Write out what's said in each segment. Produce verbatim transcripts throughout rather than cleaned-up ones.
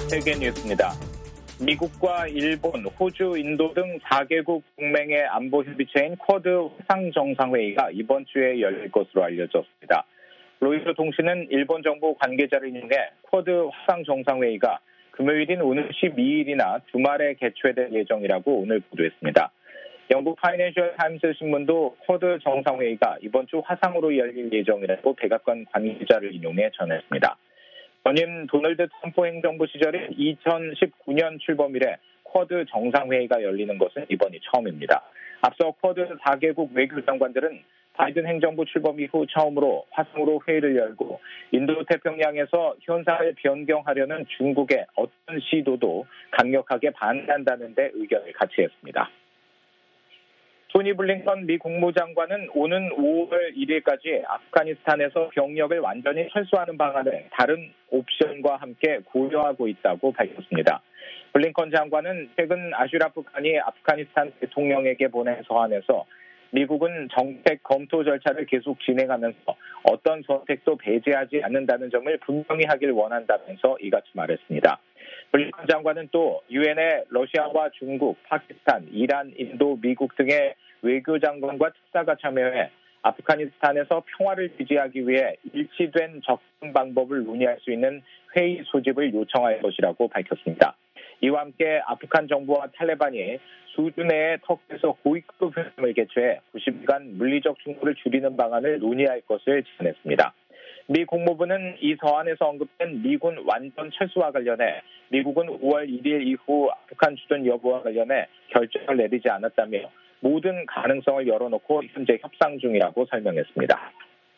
세계 뉴스입니다. 미국과 일본, 호주, 인도 등 사 개국 동맹의 안보 협의체인 쿼드 화상정상회의가 이번 주에 열릴 것으로 알려졌습니다. 로이터 통신은 일본 정부 관계자를 인용해 쿼드 화상정상회의가 금요일인 오늘 십이 일이나 주말에 개최될 예정이라고 오늘 보도했습니다. 영국 파이낸셜 타임스 신문도 쿼드 정상회의가 이번 주 화상으로 열릴 예정이라고 백악관 관계자를 인용해 전했습니다. 전임 도널드 트럼프 행정부 시절인 이천십구 년 출범 이래 쿼드 정상회의가 열리는 것은 이번이 처음입니다. 앞서 쿼드 사 개국 외교장관들은 바이든 행정부 출범 이후 처음으로 화상으로 회의를 열고 인도 태평양에서 현상을 변경하려는 중국의 어떤 시도도 강력하게 반대한다는 데 의견을 같이 했습니다. 토니 블링컨 미 국무장관은 오는 오월 일일까지 아프가니스탄에서 병력을 완전히 철수하는 방안을 다른 옵션과 함께 고려하고 있다고 밝혔습니다. 블링컨 장관은 최근 아슈라프 간이 아프가니스탄 대통령에게 보낸 서한에서 미국은 정책 검토 절차를 계속 진행하면서 어떤 선택도 배제하지 않는다는 점을 분명히 하길 원한다면서 이같이 말했습니다. 블링컨 장관은 또 유엔에 러시아와 중국, 파키스탄, 이란, 인도, 미국 등의 외교장관과 특사가 참여해 아프가니스탄에서 평화를 지지하기 위해 일치된 접근 방법을 논의할 수 있는 회의 소집을 요청할 것이라고 밝혔습니다. 이와 함께 아프간 정부와 탈레반이 수주 내에 터키에서 고위급 회담을 개최해 구십 일간 물리적 충돌을 줄이는 방안을 논의할 것을 제안했습니다. 미 국무부는 이 서한에서 언급된 미군 완전 철수와 관련해 미국은 오월 일일 이후 아프간 주둔 여부와 관련해 결정을 내리지 않았다며 모든 가능성을 열어놓고 현재 협상 중이라고 설명했습니다.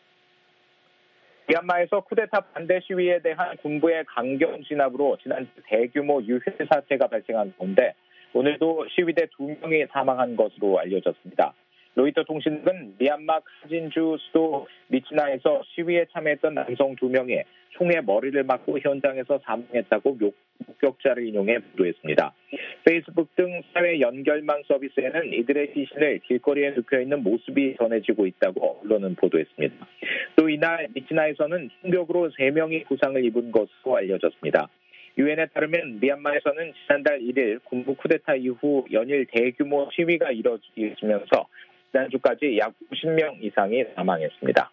미얀마에서 쿠데타 반대 시위에 대한 군부의 강경 진압으로 지난주 대규모 유혈 사태가 발생한 가운데 오늘도 시위대 두 명이 사망한 것으로 알려졌습니다. 로이터 통신은 미얀마 카진주 수도 미치나에서 시위에 참여했던 남성 두 명이 총에 머리를 맞고 현장에서 사망했다고 목격자를 인용해 보도했습니다. 페이스북 등 사회 연결망 서비스에는 이들의 시신을 길거리에 눕혀있는 모습이 전해지고 있다고 언론은 보도했습니다. 또 이날 미치나에서는 충격으로 세 명이 부상을 입은 것으로 알려졌습니다. 유엔에 따르면 미얀마에서는 지난달 일일 군부 쿠데타 이후 연일 대규모 시위가 이뤄지면서 지난주까지 약 오십 명 이상이 사망했습니다.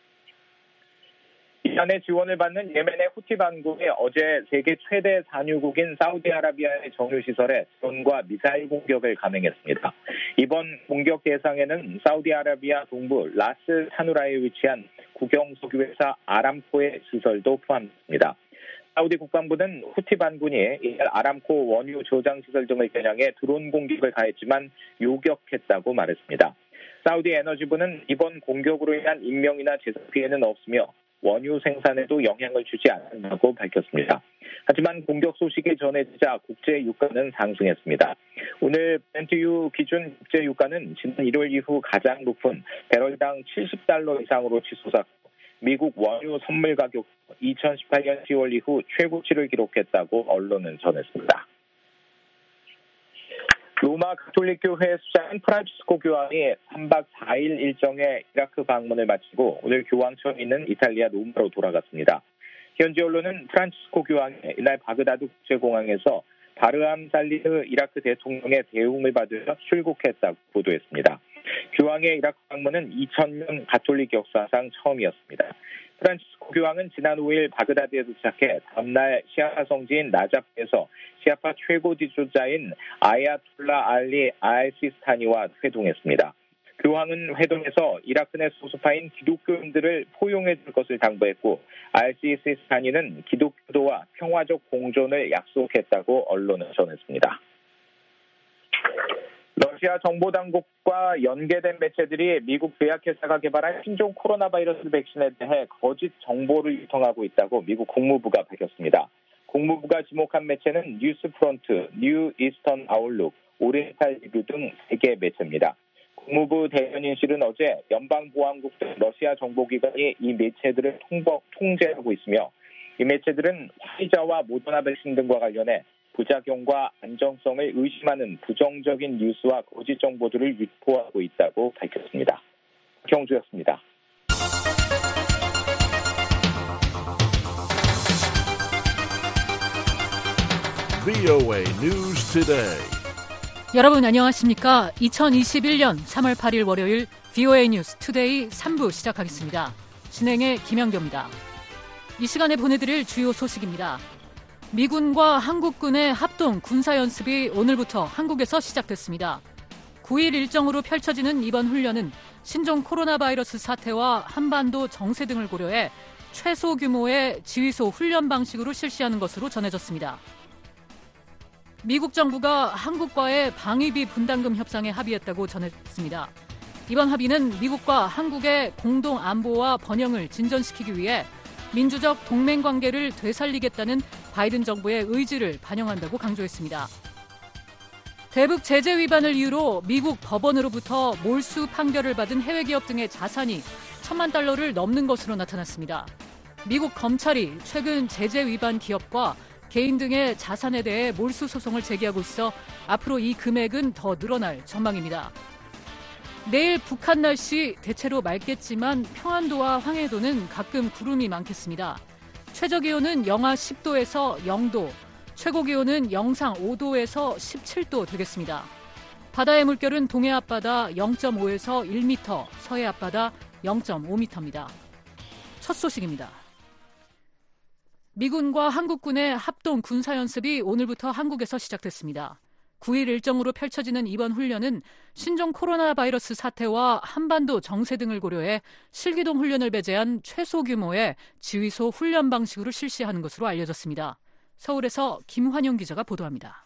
이란의 지원을 받는 예멘의 후티 반군이 어제 세계 최대 산유국인 사우디아라비아의 정유시설에 드론과 미사일 공격을 감행했습니다. 이번 공격 대상에는 사우디아라비아 동부 라스 타누라에 위치한 국영석유회사 아람코의 시설도 포함됩니다. 사우디 국방부는 후티 반군이 이날 아람코 원유 저장 시설 등을 겨냥해 드론 공격을 가했지만 요격했다고 말했습니다. 사우디 에너지부는 이번 공격으로 인한 인명이나 재산 피해는 없으며 원유 생산에도 영향을 주지 않는다고 밝혔습니다. 하지만 공격 소식이 전해지자 국제 유가는 상승했습니다. 오늘 브렌트유 기준 국제 유가는 지난 일월 이후 가장 높은 배럴당 칠십 달러 이상으로 치솟았고 미국 원유 선물 가격 이천십팔 년 시월 이후 최고치를 기록했다고 언론은 전했습니다. 로마 가톨릭교회 수장인 프란치스코 교황이 삼박 사일 일정의 이라크 방문을 마치고 오늘 교황청에 있는 이탈리아 로마로 돌아갔습니다. 현지 언론은 프란치스코 교황이 이날 바그다드 국제공항에서 바르함 살리흐 이라크 대통령의 대웅을 받으며 출국했다고 보도했습니다. 교황의 이라크 방문은 이천 년 가톨릭 역사상 처음이었습니다. 프란치스코 교황은 지난 오일 바그다드에 도착해 다음날 시아파 성지인 나자프에서 시아파 최고 지도자인 아야톨라 알리 알시스타니와 회동했습니다. 교황은 회동에서 이라크 내 소수파인 기독교인들을 포용해 줄 것을 당부했고 알시스타니는 기독교도와 평화적 공존을 약속했다고 언론은 전했습니다. 러시아 정보당국과 연계된 매체들이 미국 제약회사가 개발한 신종 코로나 바이러스 백신에 대해 거짓 정보를 유통하고 있다고 미국 국무부가 밝혔습니다. 국무부가 지목한 매체는 뉴스프론트, 뉴 이스턴 아웃룩, 오리엔탈 리뷰 등 세 개 매체입니다. 국무부 대변인실은 어제 연방보안국 등 러시아 정보기관이 이 매체들을 통보, 통제하고 있으며 이 매체들은 화이자와 모더나 백신 등과 관련해 부작용과 안정성을 의심하는 부정적인 뉴스와 거짓 정보들을 유포하고 있다고 밝혔습니다. 경주였습니다. 브이오에이 News Today. 여러분 안녕하십니까? 이천이십일년 삼월 팔일 월요일 브이오에이 뉴스 투데이 삼 부 시작하겠습니다. 진행의 김영교입니다. 이 시간에 보내드릴 주요 소식입니다. 미군과 한국군의 합동 군사연습이 오늘부터 한국에서 시작됐습니다. 구일 일정으로 펼쳐지는 이번 훈련은 신종 코로나 바이러스 사태와 한반도 정세 등을 고려해 최소 규모의 지휘소 훈련 방식으로 실시하는 것으로 전해졌습니다. 미국 정부가 한국과의 방위비 분담금 협상에 합의했다고 전했습니다. 이번 합의는 미국과 한국의 공동 안보와 번영을 진전시키기 위해 민주적 동맹 관계를 되살리겠다는 바이든 정부의 의지를 반영한다고 강조했습니다. 대북 제재 위반을 이유로 미국 법원으로부터 몰수 판결을 받은 해외 기업 등의 자산이 천만 달러를 넘는 것으로 나타났습니다. 미국 검찰이 최근 제재 위반 기업과 개인 등의 자산에 대해 몰수 소송을 제기하고 있어 앞으로 이 금액은 더 늘어날 전망입니다. 내일 북한 날씨 대체로 맑겠지만 평안도와 황해도는 가끔 구름이 많겠습니다. 최저기온은 영하 십도에서 영도, 최고기온은 영상 오도에서 십칠도 되겠습니다. 바다의 물결은 동해 앞바다 영점오에서 일 미터, 서해 앞바다 영점오 미터입니다. 첫 소식입니다. 미군과 한국군의 합동 군사연습이 오늘부터 한국에서 시작됐습니다. 구일 일정으로 펼쳐지는 이번 훈련은 신종 코로나 바이러스 사태와 한반도 정세 등을 고려해 실기동 훈련을 배제한 최소 규모의 지휘소 훈련 방식으로 실시하는 것으로 알려졌습니다. 서울에서 김환영 기자가 보도합니다.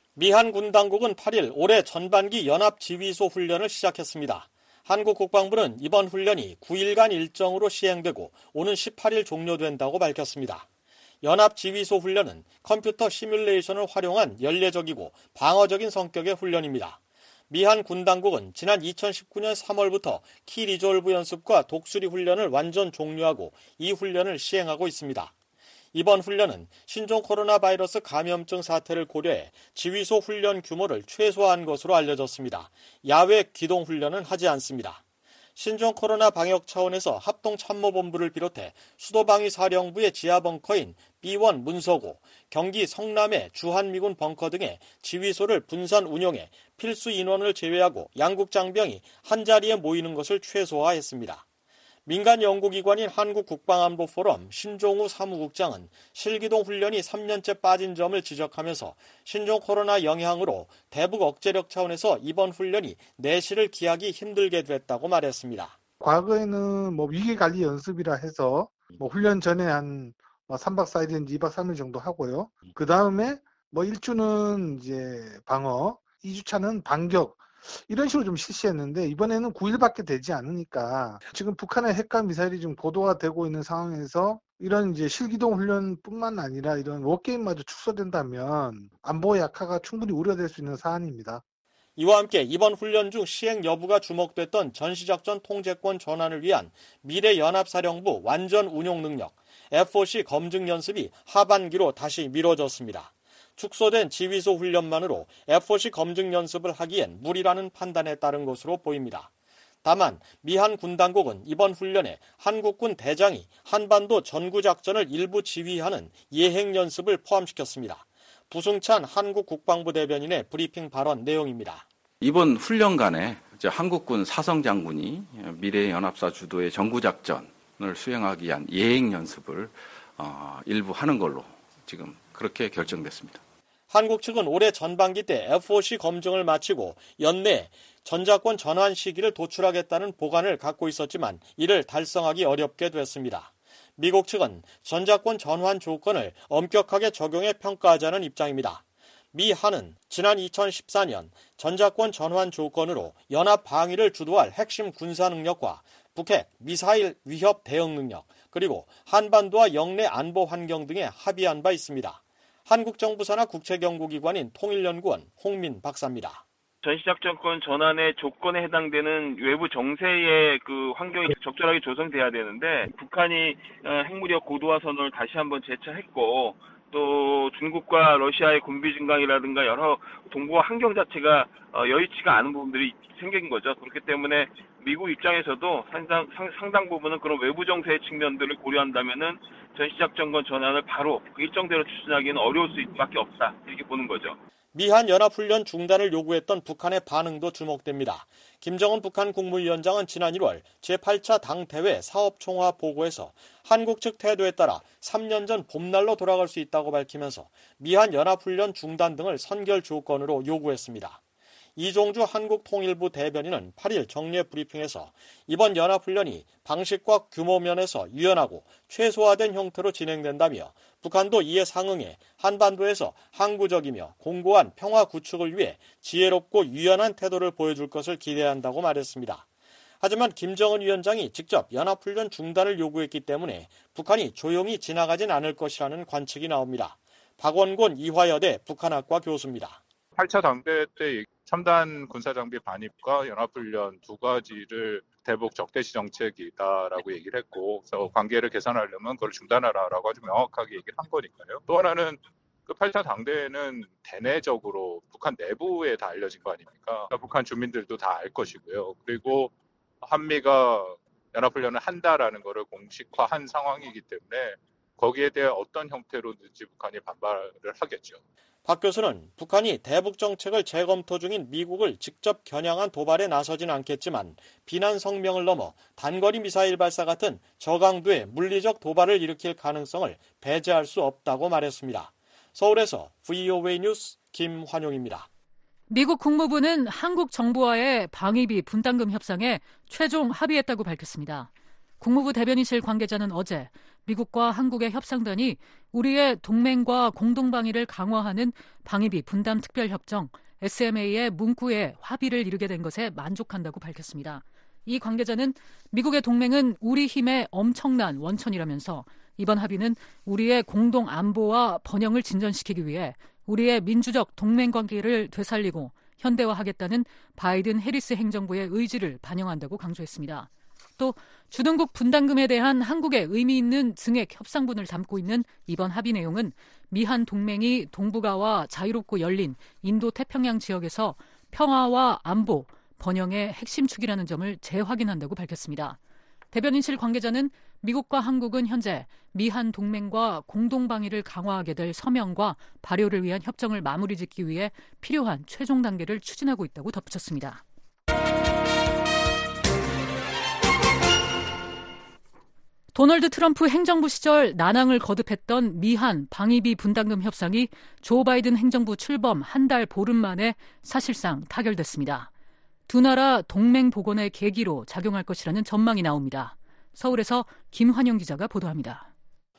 미한 군 당국은 팔일 올해 전반기 연합 지휘소 훈련을 시작했습니다. 한국 국방부는 이번 훈련이 구일간 일정으로 시행되고 오는 십팔일 종료된다고 밝혔습니다. 연합 지휘소 훈련은 컴퓨터 시뮬레이션을 활용한 연례적이고 방어적인 성격의 훈련입니다. 미한 군 당국은 지난 이천십구년 삼월부터 키 리졸브 연습과 독수리 훈련을 완전 종료하고 이 훈련을 시행하고 있습니다. 이번 훈련은 신종 코로나 바이러스 감염증 사태를 고려해 지휘소 훈련 규모를 최소화한 것으로 알려졌습니다. 야외 기동 훈련은 하지 않습니다. 신종 코로나 방역 차원에서 합동참모본부를 비롯해 수도방위사령부의 지하벙커인 비원 문서고, 경기 성남의 주한미군 벙커 등의 지휘소를 분산 운용해 필수 인원을 제외하고 양국 장병이 한자리에 모이는 것을 최소화했습니다. 민간 연구기관인 한국국방안보포럼 신종우 사무국장은 실기동 훈련이 삼 년째 빠진 점을 지적하면서 신종 코로나 영향으로 대북 억제력 차원에서 이번 훈련이 내실을 기하기 힘들게 됐다고 말했습니다. 과거에는 뭐 위기관리 연습이라 해서 뭐 훈련 전에 한 삼박 사일인지 이박 삼일 정도 하고요. 그 다음에 뭐 일 주는 이제 방어, 이 주차는 반격, 이런 식으로 좀 실시했는데 이번에는 구일밖에 되지 않으니까 지금 북한의 핵과 미사일이 좀 고도화 되고 있는 상황에서 이런 이제 실기동 훈련뿐만 아니라 이런 워게임마저 축소된다면 안보 약화가 충분히 우려될 수 있는 사안입니다. 이와 함께 이번 훈련 중 시행 여부가 주목됐던 전시작전 통제권 전환을 위한 미래연합사령부 완전 운용 능력 에프오씨 검증 연습이 하반기로 다시 미뤄졌습니다. 축소된 지휘소 훈련만으로 에프오씨 검증 연습을 하기엔 무리라는 판단에 따른 것으로 보입니다. 다만 미한 군 당국은 이번 훈련에 한국군 대장이 한반도 전구작전을 일부 지휘하는 예행 연습을 포함시켰습니다. 부승찬 한국 국방부 대변인의 브리핑 발언 내용입니다. 이번 훈련간에 이제 한국군 사성장군이 미래연합사 주도의 전구작전을 수행하기 위한 예행 연습을 어, 일부 하는 걸로 지금 그렇게 결정됐습니다. 한국 측은 올해 전반기 때 에프오씨 검증을 마치고 연내 전자권 전환 시기를 도출하겠다는 보관을 갖고 있었지만 이를 달성하기 어렵게 됐습니다. 미국 측은 전자권 전환 조건을 엄격하게 적용해 평가하자는 입장입니다. 미 한은 지난 이천십사년 전자권 전환 조건으로 연합 방위를 주도할 핵심 군사 능력과 북핵, 미사일 위협 대응 능력, 그리고 한반도와 영내 안보 환경 등에 합의한 바 있습니다. 한국 정부 산하 국책연구기관인 통일연구원 홍민 박사입니다. 전시작전권 전환의 조건에 해당되는 외부 정세의 그 환경이 적절하게 조성돼야 되는데 북한이 핵무력 고도화 선언을 다시 한번 재차했고 또 중국과 러시아의 군비 증강이라든가 여러 동북아 환경 자체가 여의치가 않은 부분들이 생긴 거죠. 그렇기 때문에 미국 입장에서도 상당, 상당 부분은 그런 외부 정세의 측면들을 고려한다면은 전시작전권 전환을 바로 그 일정대로 추진하기는 어려울 수밖에 없다. 이렇게 보는 거죠. 미한 연합훈련 중단을 요구했던 북한의 반응도 주목됩니다. 김정은 북한 국무위원장은 지난 일월 제팔 차 당대회 사업총화 보고에서 한국 측 태도에 따라 삼 년 전 봄날로 돌아갈 수 있다고 밝히면서 미한 연합훈련 중단 등을 선결 조건으로 요구했습니다. 이종주 한국통일부 대변인은 팔 일 정례 브리핑에서 이번 연합훈련이 방식과 규모 면에서 유연하고 최소화된 형태로 진행된다며 북한도 이에 상응해 한반도에서 항구적이며 공고한 평화 구축을 위해 지혜롭고 유연한 태도를 보여줄 것을 기대한다고 말했습니다. 하지만 김정은 위원장이 직접 연합훈련 중단을 요구했기 때문에 북한이 조용히 지나가진 않을 것이라는 관측이 나옵니다. 박원곤 이화여대 북한학과 교수입니다. 팔 차 당대회 때 첨단 군사장비 반입과 연합훈련 두 가지를 대북 적대시 정책이다라고 얘기를 했고, 그래서 관계를 개선하려면 그걸 중단하라라고 아주 명확하게 얘기를 한 거니까요. 또 하나는 그 팔 차 당대회는 대내적으로 북한 내부에 다 알려진 거 아닙니까? 그러니까 북한 주민들도 다 알 것이고요. 그리고 한미가 연합훈련을 한다라는 거를 공식화한 상황이기 때문에 거기에 대해 어떤 형태로든지 북한이 반발을 하겠죠. 박 교수는 북한이 대북 정책을 재검토 중인 미국을 직접 겨냥한 도발에 나서진 않겠지만 비난 성명을 넘어 단거리 미사일 발사 같은 저강도의 물리적 도발을 일으킬 가능성을 배제할 수 없다고 말했습니다. 서울에서 브이오에이 뉴스 김환용입니다. 미국 국무부는 한국 정부와의 방위비 분담금 협상에 최종 합의했다고 밝혔습니다. 국무부 대변인실 관계자는 어제 미국과 한국의 협상단이 우리의 동맹과 공동방위를 강화하는 방위비 분담 특별협정 에스엠에이의 문구에 합의를 이루게 된 것에 만족한다고 밝혔습니다. 이 관계자는 미국의 동맹은 우리 힘의 엄청난 원천이라면서 이번 합의는 우리의 공동 안보와 번영을 진전시키기 위해 우리의 민주적 동맹관계를 되살리고 현대화하겠다는 바이든 해리스 행정부의 의지를 반영한다고 강조했습니다. 또 주둔국 분담금에 대한 한국의 의미 있는 증액 협상분을 담고 있는 이번 합의 내용은 미한 동맹이 동북아와 자유롭고 열린 인도태평양 지역에서 평화와 안보, 번영의 핵심 축이라는 점을 재확인한다고 밝혔습니다. 대변인실 관계자는 미국과 한국은 현재 미한 동맹과 공동방위를 강화하게 될 서명과 발효를 위한 협정을 마무리 짓기 위해 필요한 최종 단계를 추진하고 있다고 덧붙였습니다. 도널드 트럼프 행정부 시절 난항을 거듭했던 미한 방위비 분담금 협상이 조 바이든 행정부 출범 한 달 보름 만에 사실상 타결됐습니다. 두 나라 동맹 복원의 계기로 작용할 것이라는 전망이 나옵니다. 서울에서 김환영 기자가 보도합니다.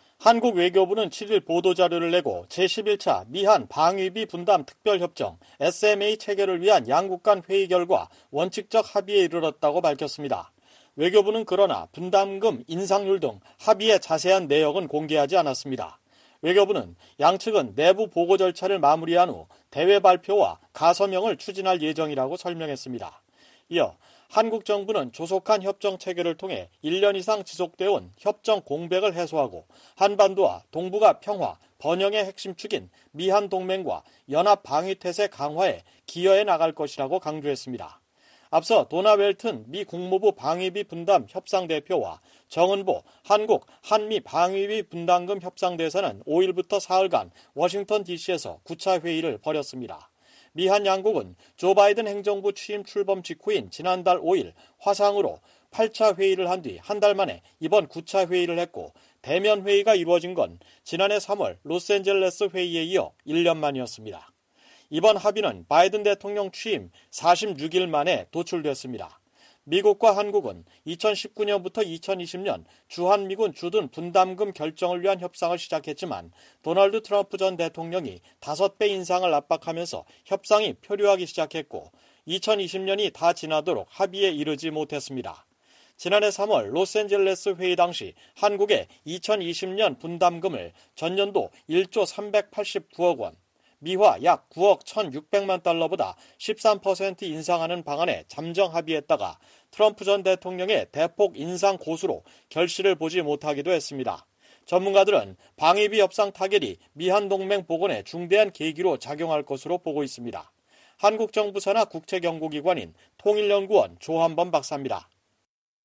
한국 외교부는 칠 일 보도자료를 내고 제십일 차 미한 방위비 분담 특별협정 에스엠에이 체결을 위한 양국 간 회의 결과 원칙적 합의에 이르렀다고 밝혔습니다. 외교부는 그러나 분담금 인상률 등 합의의 자세한 내역은 공개하지 않았습니다. 외교부는 양측은 내부 보고 절차를 마무리한 후 대외 발표와 가서명을 추진할 예정이라고 설명했습니다. 이어 한국 정부는 조속한 협정 체결을 통해 일 년 이상 지속되어 온 협정 공백을 해소하고 한반도와 동북아 평화, 번영의 핵심 축인 미한 동맹과 연합 방위 태세 강화에 기여해 나갈 것이라고 강조했습니다. 앞서 도나 웰튼 미 국무부 방위비 분담 협상대표와 정은보 한국 한미 방위비 분담금 협상대사는 오 일부터 사흘간 워싱턴 디씨에서 구 차 회의를 벌였습니다. 미한 양국은 조 바이든 행정부 취임 출범 직후인 지난달 오 일 화상으로 팔 차 회의를 한 뒤 한 달 만에 이번 구 차 회의를 했고 대면 회의가 이루어진 건 지난해 삼월 로스앤젤레스 회의에 이어 일 년 만이었습니다. 이번 합의는 바이든 대통령 취임 사십육 일 만에 도출됐습니다. 미국과 한국은 이천십구 년부터 이천이십 년 주한미군 주둔 분담금 결정을 위한 협상을 시작했지만 도널드 트럼프 전 대통령이 다섯 배 인상을 압박하면서 협상이 표류하기 시작했고 이천이십 년이 다 지나도록 합의에 이르지 못했습니다. 지난해 삼월 로스앤젤레스 회의 당시 한국의 이천이십 년 분담금을 전년도 일조 삼백팔십구억 원, 미화 약 구억 천육백만 달러보다 십삼 퍼센트 인상하는 방안에 잠정 합의했다가 트럼프 전 대통령의 대폭 인상 고수로 결실을 보지 못하기도 했습니다. 전문가들은 방위비 협상 타결이 미한 동맹 복원에 중대한 계기로 작용할 것으로 보고 있습니다. 한국 정부 산하 국제경고기관인 통일연구원 조한범 박사입니다.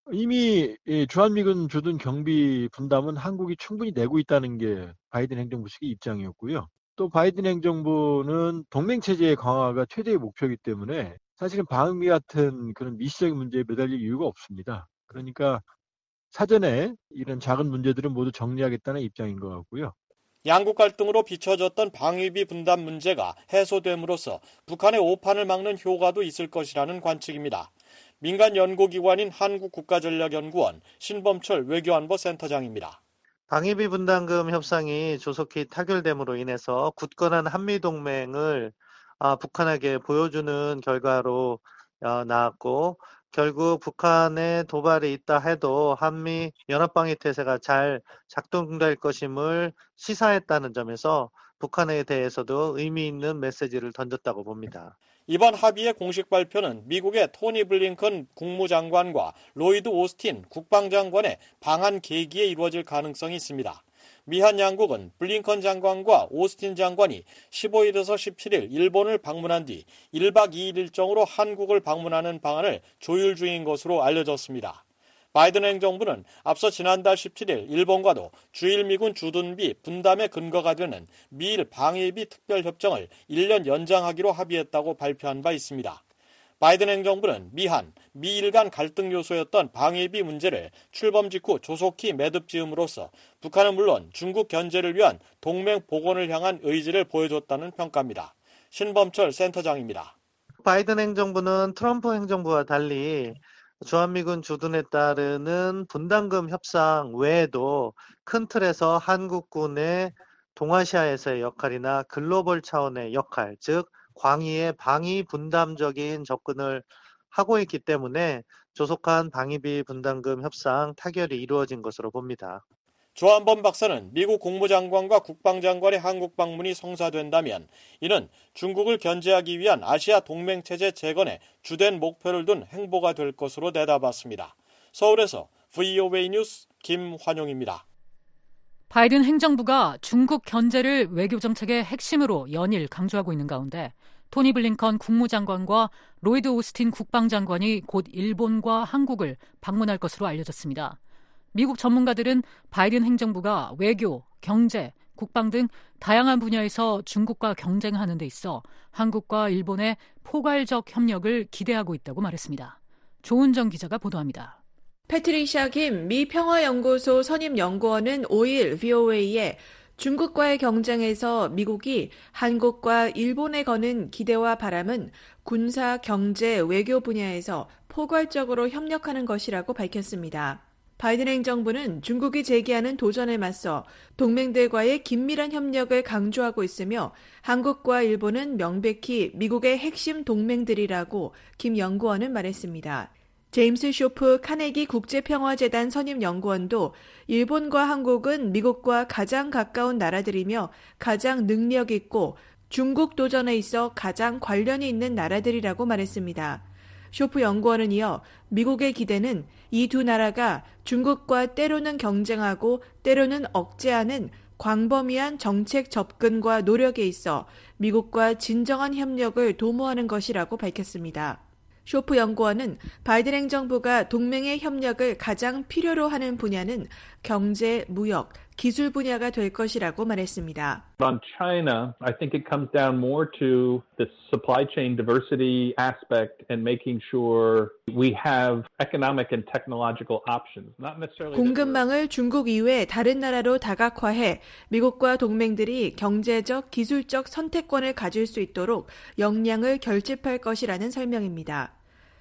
이미 주한미군 주둔 경비 분담은 한국이 충분히 내고 있다는 게 바이든 행정부 측의 입장이었고요. 또 바이든 행정부는 동맹체제의 강화가 최대의 목표이기 때문에 사실은 방위 같은 그런 미시적인 문제에 매달릴 이유가 없습니다. 그러니까 사전에 이런 작은 문제들은 모두 정리하겠다는 입장인 것 같고요. 양국 갈등으로 비춰졌던 방위비 분담 문제가 해소됨으로써 북한의 오판을 막는 효과도 있을 것이라는 관측입니다. 민간 연구기관인 한국국가전략연구원 신범철 외교안보 센터장입니다. 방위비 분담금 협상이 조속히 타결됨으로 인해서 굳건한 한미동맹을 북한에게 보여주는 결과로 나왔고 결국 북한의 도발이 있다 해도 한미 연합방위 태세가 잘 작동될 것임을 시사했다는 점에서 북한에 대해서도 의미 있는 메시지를 던졌다고 봅니다. 이번 합의의 공식 발표는 미국의 토니 블링컨 국무장관과 로이드 오스틴 국방장관의 방한 계기에 이루어질 가능성이 있습니다. 미한 양국은 블링컨 장관과 오스틴 장관이 십오일에서 십칠일 일본을 방문한 뒤 일박 이일 일정으로 한국을 방문하는 방안을 조율 중인 것으로 알려졌습니다. 바이든 행정부는 앞서 지난달 십칠일 일본과도 주일 미군 주둔비 분담의 근거가 되는 미일 방위비 특별협정을 일 년 연장하기로 합의했다고 발표한 바 있습니다. 바이든 행정부는 미한, 미일 간 갈등 요소였던 방위비 문제를 출범 직후 조속히 매듭 지음으로써 북한은 물론 중국 견제를 위한 동맹 복원을 향한 의지를 보여줬다는 평가입니다. 신범철 센터장입니다. 바이든 행정부는 트럼프 행정부와 달리 주한미군 주둔에 따르는 분담금 협상 외에도 큰 틀에서 한국군의 동아시아에서의 역할이나 글로벌 차원의 역할, 즉 광의의 방위 분담적인 접근을 하고 있기 때문에 조속한 방위비 분담금 협상 타결이 이루어진 것으로 봅니다. 조한범 박사는 미국 국무장관과 국방장관의 한국 방문이 성사된다면 이는 중국을 견제하기 위한 아시아 동맹체제 재건에 주된 목표를 둔 행보가 될 것으로 내다봤습니다. 서울에서 브이오에이 뉴스 김환용입니다. 바이든 행정부가 중국 견제를 외교정책의 핵심으로 연일 강조하고 있는 가운데 토니 블링컨 국무장관과 로이드 오스틴 국방장관이 곧 일본과 한국을 방문할 것으로 알려졌습니다. 미국 전문가들은 바이든 행정부가 외교, 경제, 국방 등 다양한 분야에서 중국과 경쟁하는 데 있어 한국과 일본의 포괄적 협력을 기대하고 있다고 말했습니다. 조은정 기자가 보도합니다. 패트리샤 김 미 평화연구소 선임연구원은 오일 브이오에이에 중국과의 경쟁에서 미국이 한국과 일본에 거는 기대와 바람은 군사, 경제, 외교 분야에서 포괄적으로 협력하는 것이라고 밝혔습니다. 바이든 행정부는 중국이 제기하는 도전에 맞서 동맹들과의 긴밀한 협력을 강조하고 있으며 한국과 일본은 명백히 미국의 핵심 동맹들이라고 김 연구원은 말했습니다. 제임스 쇼프 카네기 국제평화재단 선임연구원도 일본과 한국은 미국과 가장 가까운 나라들이며 가장 능력 있고 중국 도전에 있어 가장 관련이 있는 나라들이라고 말했습니다. 쇼프 연구원은 이어 미국의 기대는 이 두 나라가 중국과 때로는 경쟁하고 때로는 억제하는 광범위한 정책 접근과 노력에 있어 미국과 진정한 협력을 도모하는 것이라고 밝혔습니다. 쇼프 연구원은 바이든 행정부가 동맹의 협력을 가장 필요로 하는 분야는 경제, 무역, 기술 분야가 될 것이라고 말했습니다. On China, I think it comes down more to the supply chain diversity aspect and making sure we have economic and technological options. Not necessarily 공급망을 중국 이외 다른 나라로 다각화해 미국과 동맹들이 경제적, 기술적 선택권을 가질 수 있도록 역량을 결집할 것이라는 설명입니다.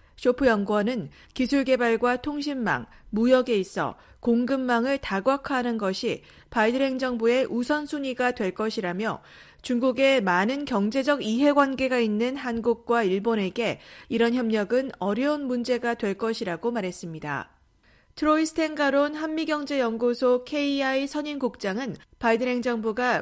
쇼프 연구원은 기술 개발과 통신망, 무역에 있어 공급망을 다각화하는 것이 바이든 행정부의 우선순위가 될 것이라며 중국에 많은 경제적 이해관계가 있는 한국과 일본에게 이런 협력은 어려운 문제가 될 것이라고 말했습니다. 트로이 스텐가론 한미경제연구소 케이아이 선임국장은 바이든 행정부가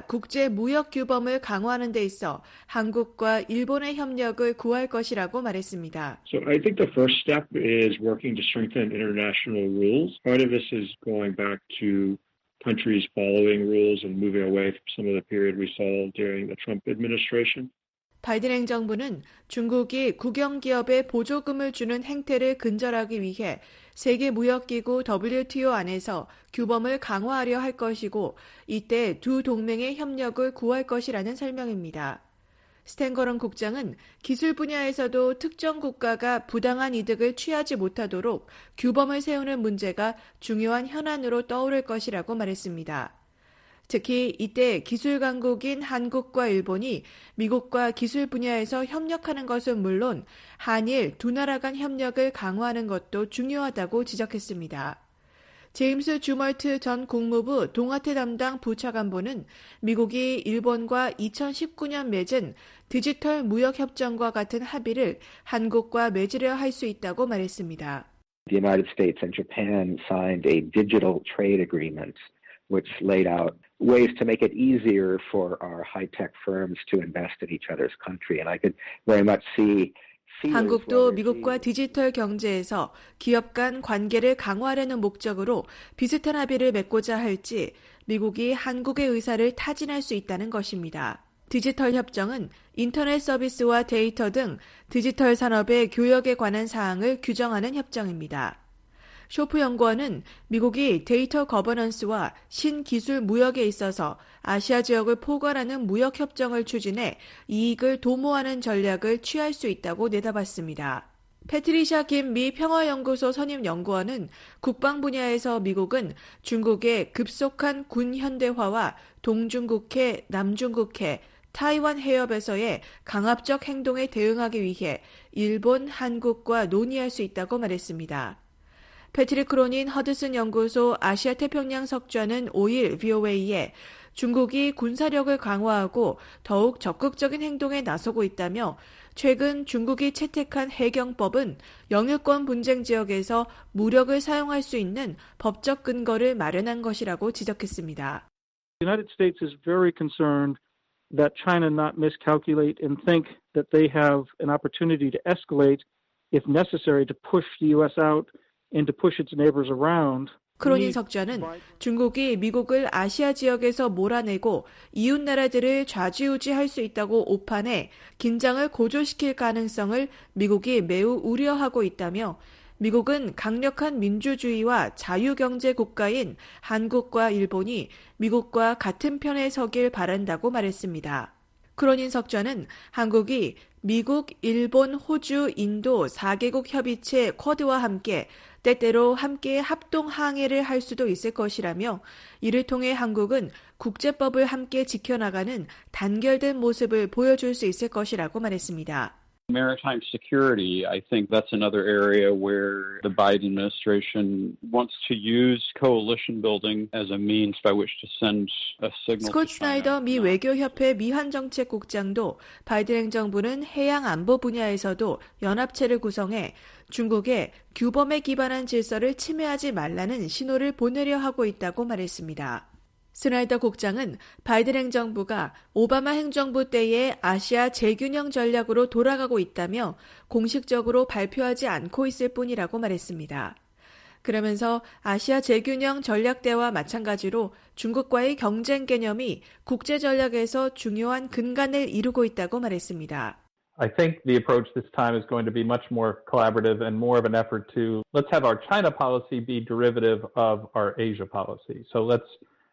국제무역규범을 강화하는 데 있어 한국과 일본의 협력을 구할 것이라고 말했습니다. So I think the first step is working to strengthen international rules. Part of this is going back to countries following rules and moving away from some of the period we saw during the Trump administration. 바이든 행정부는 중국이 국영기업에 보조금을 주는 행태를 근절하기 위해 세계무역기구 더블유티오 안에서 규범을 강화하려 할 것이고 이때 두 동맹의 협력을 구할 것이라는 설명입니다. 스탠거런 국장은 기술 분야에서도 특정 국가가 부당한 이득을 취하지 못하도록 규범을 세우는 문제가 중요한 현안으로 떠오를 것이라고 말했습니다. 특히 이때 기술 강국인 한국과 일본이 미국과 기술 분야에서 협력하는 것은 물론 한일 두 나라 간 협력을 강화하는 것도 중요하다고 지적했습니다. 제임스 주멀트 전 국무부 동아태 담당 부차관보는 미국이 일본과 이천십구 년 맺은 디지털 무역협정과 같은 합의를 한국과 맺으려 할 수 있다고 말했습니다. The United States and Japan signed a digital trade agreement which laid out ways to make it easier for our high-tech firms to invest in each other's country. And I could very much see 한국도 미국과 디지털 경제에서 기업 간 관계를 강화하려는 목적으로 비슷한 합의를 맺고자 할지 미국이 한국의 의사를 타진할 수 있다는 것입니다. 디지털 협정은 인터넷 서비스와 데이터 등 디지털 산업의 교역에 관한 사항을 규정하는 협정입니다. 쇼프 연구원은 미국이 데이터 거버넌스와 신기술 무역에 있어서 아시아 지역을 포괄하는 무역협정을 추진해 이익을 도모하는 전략을 취할 수 있다고 내다봤습니다. 패트리샤 김 미 평화연구소 선임 연구원은 국방 분야에서 미국은 중국의 급속한 군 현대화와 동중국해, 남중국해, 타이완 해협에서의 강압적 행동에 대응하기 위해 일본, 한국과 논의할 수 있다고 말했습니다. 패트릭 크로닌 허드슨 연구소 아시아 태평양 석좌는 오일 브이오에이에 중국이 군사력을 강화하고 더욱 적극적인 행동에 나서고 있다며 최근 중국이 채택한 해경법은 영유권 분쟁 지역에서 무력을 사용할 수 있는 법적 근거를 마련한 것이라고 지적했습니다. The United States is very concerned that China not miscalculate and think that they have an opportunity to escalate if necessary to push the U S out and to push its neighbors around. 크로닌 석좌는 중국이 미국을 아시아 지역에서 몰아내고 이웃 나라들을 좌지우지할 수 있다고 오판해 긴장을 고조시킬 가능성을 미국이 매우 우려하고 있다며 미국은 강력한 민주주의와 자유경제 국가인 한국과 일본이 미국과 같은 편에 서길 바란다고 말했습니다. 크로닌 석좌는 한국이 미국, 일본, 호주, 인도 사 개국 협의체 쿼드와 함께 때때로 함께 합동 항해를 할 수도 있을 것이라며 이를 통해 한국은 국제법을 함께 지켜나가는 단결된 모습을 보여줄 수 있을 것이라고 말했습니다. Maritime security, I think that's another area where the Biden administration wants to use coalition building as a means by which to send a signal. 스콧 스나이더 미 외교협회 미한정책국장도 바이든 행정부는 해양 안보 분야에서도 연합체를 구성해 중국에 규범에 기반한 질서를 침해하지 말라는 신호를 보내려 하고 있다고 말했습니다. 스나이더 국장은 바이든 행정부가 오바마 행정부 때의 아시아 재균형 전략으로 돌아가고 있다며 공식적으로 발표하지 않고 있을 뿐이라고 말했습니다. 그러면서 아시아 재균형 전략대와 마찬가지로 중국과의 경쟁 개념이 국제 전략에서 중요한 근간을 이루고 있다고 말했습니다. I think the approach this time is going to be much more collaborative and more of an effort to let's have our China policy be derivative of our Asia policy. So let's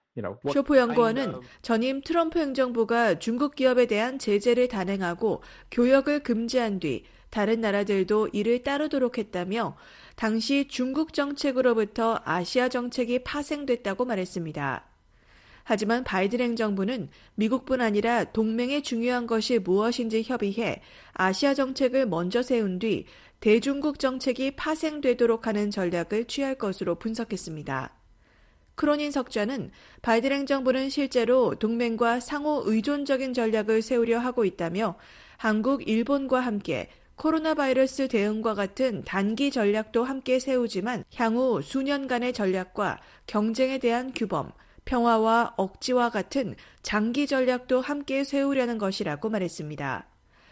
쇼프 연구원은 전임 트럼프 행정부가 중국 기업에 대한 제재를 단행하고 교역을 금지한 뒤 다른 나라들도 이를 따르도록 했다며 당시 중국 정책으로부터 아시아 정책이 파생됐다고 말했습니다. 하지만 바이든 행정부는 미국뿐 아니라 동맹에 중요한 것이 무엇인지 협의해 아시아 정책을 먼저 세운 뒤 대중국 정책이 파생되도록 하는 전략을 취할 것으로 분석했습니다. 크로닌 석좌는 바이든 행정부는 실제로 동맹과 상호 의존적인 전략을 세우려 하고 있다며 한국, 일본과 함께 코로나 바이러스 대응과 같은 단기 전략도 함께 세우지만 향후 수년간의 전략과 경쟁에 대한 규범, 평화와 억지와 같은 장기 전략도 함께 세우려는 것이라고 말했습니다.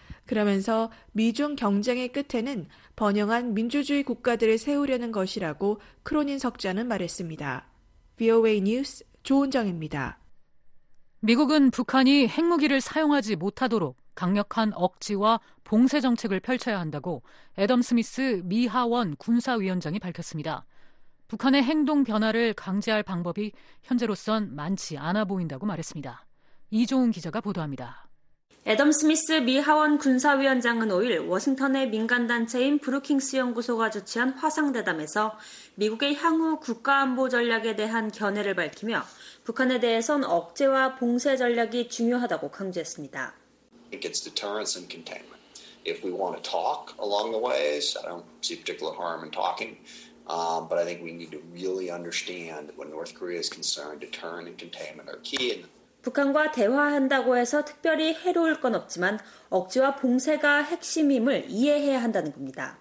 그러면서 미중 경쟁의 끝에는 번영한 민주주의 국가들을 세우려는 것이라고 크로닌 석좌는 말했습니다. 브이오에이 뉴스 조은정입니다. 미국은 북한이 핵무기를 사용하지 못하도록 강력한 억지와 봉쇄 정책을 펼쳐야 한다고 애덤 스미스 미 하원 군사위원장이 밝혔습니다. 북한의 행동 변화를 강제할 방법이 현재로선 많지 않아 보인다고 말했습니다. 이종훈 기자가 보도합니다. 애덤 스미스 미 하원 군사위원장은 오일 워싱턴의 민간단체인 브루킹스 연구소가 주최한 화상대담에서 미국의 향후 국가안보 전략에 대한 견해를 밝히며 북한에 대해선 억제와 봉쇄 전략이 중요하다고 강조했습니다. I think it's deterrence and containment. If we want to talk along the ways, I don't see particular harm in talking. Um, but I think we need to really understand that when North Korea is concerned, deterrence and containment are key. 북한과 대화한다고 해서 특별히 해로울 건 없지만 억지와 봉쇄가 핵심임을 이해해야 한다는 겁니다.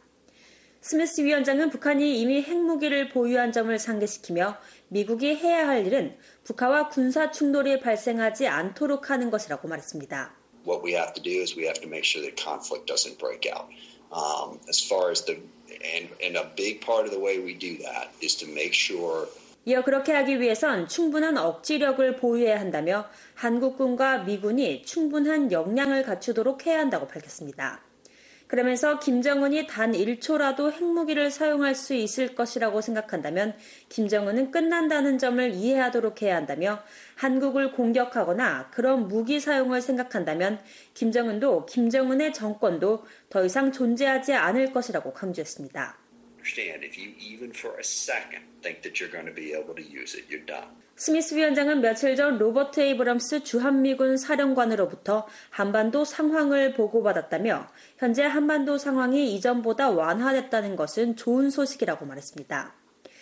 스미스 위원장은 북한이 이미 핵무기를 보유한 점을 상기시키며 미국이 해야 할 일은 북한과 군사 충돌이 발생하지 않도록 하는 것이라고 말했습니다. What we have to do is we have to make sure that conflict doesn't break out. Um, as far as the and, and a big part of the way we do that is to make sure. 이어 그렇게 하기 위해선 충분한 억지력을 보유해야 한다며 한국군과 미군이 충분한 역량을 갖추도록 해야 한다고 밝혔습니다. 그러면서 김정은이 단 일 초라도 핵무기를 사용할 수 있을 것이라고 생각한다면 김정은은 끝난다는 점을 이해하도록 해야 한다며 한국을 공격하거나 그런 무기 사용을 생각한다면 김정은도 김정은의 정권도 더 이상 존재하지 않을 것이라고 강조했습니다. If you even for a second think that you're going to be able to use it, you're done. 스미스 위원장은 며칠 전 로버트 에이브럼스 주한미군 사령관으로부터 한반도 상황을 보고받았다며 현재 한반도 상황이 이전보다 완화됐다는 것은 좋은 소식이라고 말했습니다.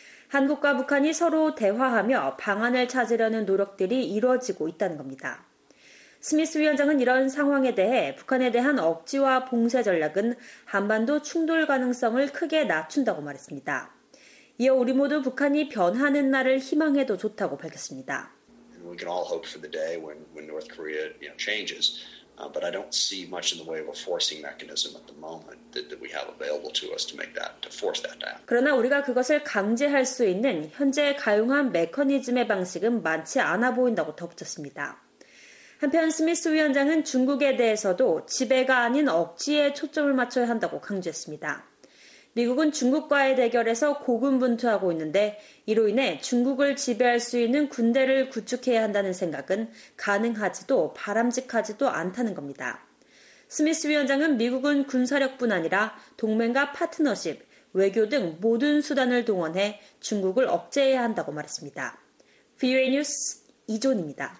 한국과 북한이 서로 대화하며 방안을 찾으려는 노력들이 이루어지고 있다는 겁니다. 스미스 위원장은 이런 상황에 대해 북한에 대한 억지와 봉쇄 전략은 한반도 충돌 가능성을 크게 낮춘다고 말했습니다. 이어 우리 모두 북한이 변하는 날을 희망해도 좋다고 밝혔습니다. We can all hope for the day when, when North Korea you know, changes, uh, but I don't see much in the way of a forcing mechanism at the moment that, that we have available to us to make that, to force that down. 그러나 우리가 그것을 강제할 수 있는 현재 가용한 메커니즘의 방식은 많지 않아 보인다고 덧붙였습니다. 한편 스미스 위원장은 중국에 대해서도 지배가 아닌 억지에 초점을 맞춰야 한다고 강조했습니다. 미국은 중국과의 대결에서 고군분투하고 있는데 이로 인해 중국을 지배할 수 있는 군대를 구축해야 한다는 생각은 가능하지도 바람직하지도 않다는 겁니다. 스미스 위원장은 미국은 군사력뿐 아니라 동맹과 파트너십, 외교 등 모든 수단을 동원해 중국을 억제해야 한다고 말했습니다. 브이오에이 뉴스 이존입니다.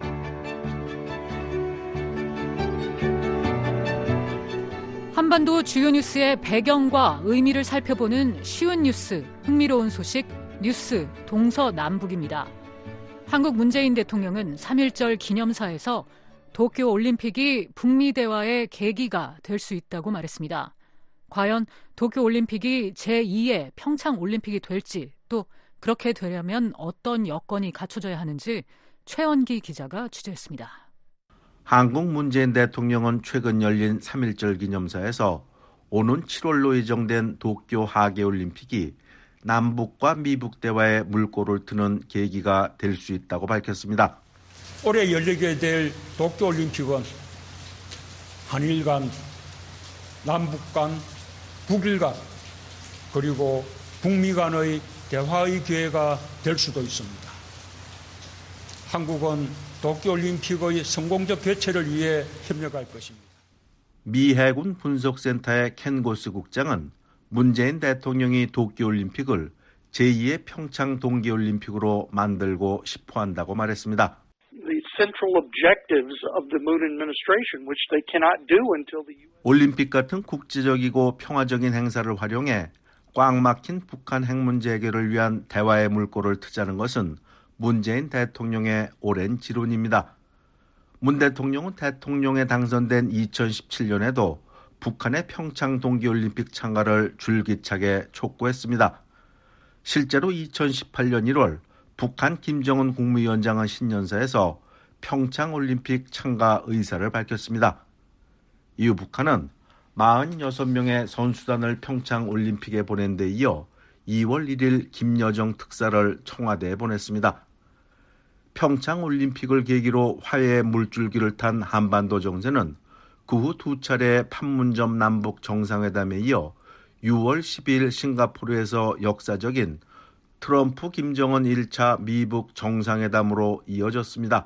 한반도 주요 뉴스의 배경과 의미를 살펴보는 쉬운 뉴스, 흥미로운 소식, 뉴스 동서남북입니다. 한국 문재인 대통령은 삼일절 기념사에서 도쿄올림픽이 북미 대화의 계기가 될 수 있다고 말했습니다. 과연 도쿄올림픽이 제이의 평창올림픽이 될지 또 그렇게 되려면 어떤 여건이 갖춰져야 하는지 최원기 기자가 취재했습니다. 한국 문재인 대통령은 최근 열린 삼일절 기념사에서 오는 칠월로 예정된 도쿄 하계올림픽이 남북과 미북 대화의 물꼬를 트는 계기가 될 수 있다고 밝혔습니다. 올해 열리게 될 도쿄올림픽은 한일 간, 남북 간, 북일 간, 그리고 북미 간의 대화의 기회가 될 수도 있습니다. 한국은 도쿄올림픽의 성공적 개최를 위해 협력할 것입니다. 미 해군 분석센터의 켄 고스 국장은 문재인 대통령이 도쿄올림픽을 제이의 평창 동계올림픽으로 만들고 싶어 한다고 말했습니다. The central objectives of the Moon administration, which they cannot do until the 올림픽 같은 국제적이고 평화적인 행사를 활용해 꽉 막힌 북한 핵 문제 해결을 위한 대화의 물꼬를 트자는 것은 문재인 대통령의 오랜 지론입니다. 문 대통령은 대통령에 당선된 이천십칠년에도 북한의 평창 동계올림픽 참가를 줄기차게 촉구했습니다. 실제로 이천십팔년 일월 북한 김정은 국무위원장은 신년사에서 평창올림픽 참가 의사를 밝혔습니다. 이후 북한은 사십육 명의 선수단을 평창올림픽에 보낸 데 이어 이월 일일 김여정 특사를 청와대에 보냈습니다. 평창올림픽을 계기로 화해의 물줄기를 탄 한반도 정세는 그 후 두 차례 판문점 남북 정상회담에 이어 유월 십이일 싱가포르에서 역사적인 트럼프 김정은 일 차 미북 정상회담으로 이어졌습니다.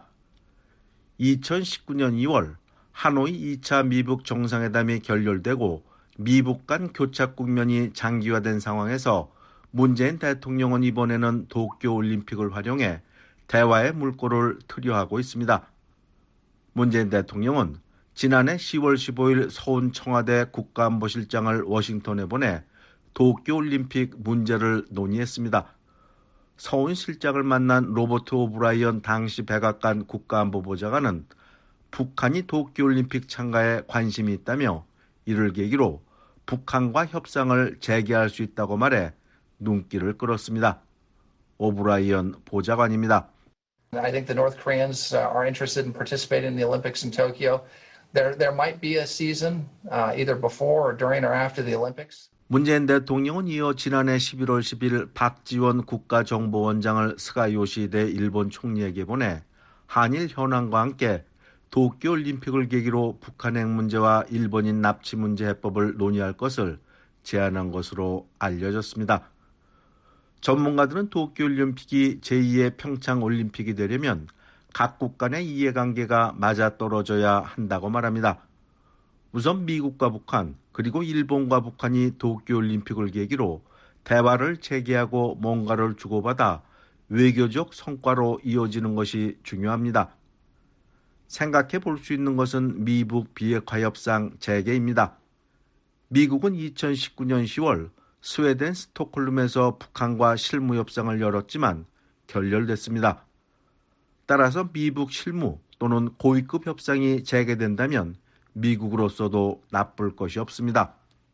이천십구년 이월 하노이 이 차 미북 정상회담이 결렬되고 미북 간 교착 국면이 장기화된 상황에서 문재인 대통령은 이번에는 도쿄올림픽을 활용해 대화의 물꼬를 트려 하고 있습니다. 문재인 대통령은 지난해 시월 십오일 서훈 청와대 국가안보실장을 워싱턴에 보내 도쿄올림픽 문제를 논의했습니다. 서훈 실장을 만난 로버트 오브라이언 당시 백악관 국가안보보좌관은 북한이 도쿄올림픽 참가에 관심이 있다며 이를 계기로 북한과 협상을 재개할 수 있다고 말해 눈길을 끌었습니다. 오브라이언 보좌관입니다. I think the North Koreans are interested in participating in the Olympics in Tokyo. There, there might be a season uh, either before or during or after the Olympics. 문재인 대통령은 이어 지난해 십일월 십일 박지원 국가정보원장을 스가 요시히데 일본 총리에게 보내 한일 현황과 함께 도쿄올림픽을 계기로 북한 핵 문제와 일본인 납치 문제 해법을 논의할 것을 제안한 것으로 알려졌습니다. 전문가들은 도쿄올림픽이 제이의 평창올림픽이 되려면 각국 간의 이해관계가 맞아떨어져야 한다고 말합니다. 우선 미국과 북한 그리고 일본과 북한이 도쿄올림픽을 계기로 대화를 재개하고 뭔가를 주고받아 외교적 성과로 이어지는 것이 중요합니다. 생각해 볼 수 있는 것은 미북 비핵화 협상 재개입니다. 미국은 이천십구년 시월 스웨덴 스톡홀름에서 북한과 실무 협상을 열었지만 결렬됐습니다. 따라서 미북 실무 또는 고위급 협상이 재개된다면 미국으로서도 나쁠 것이 없습니다.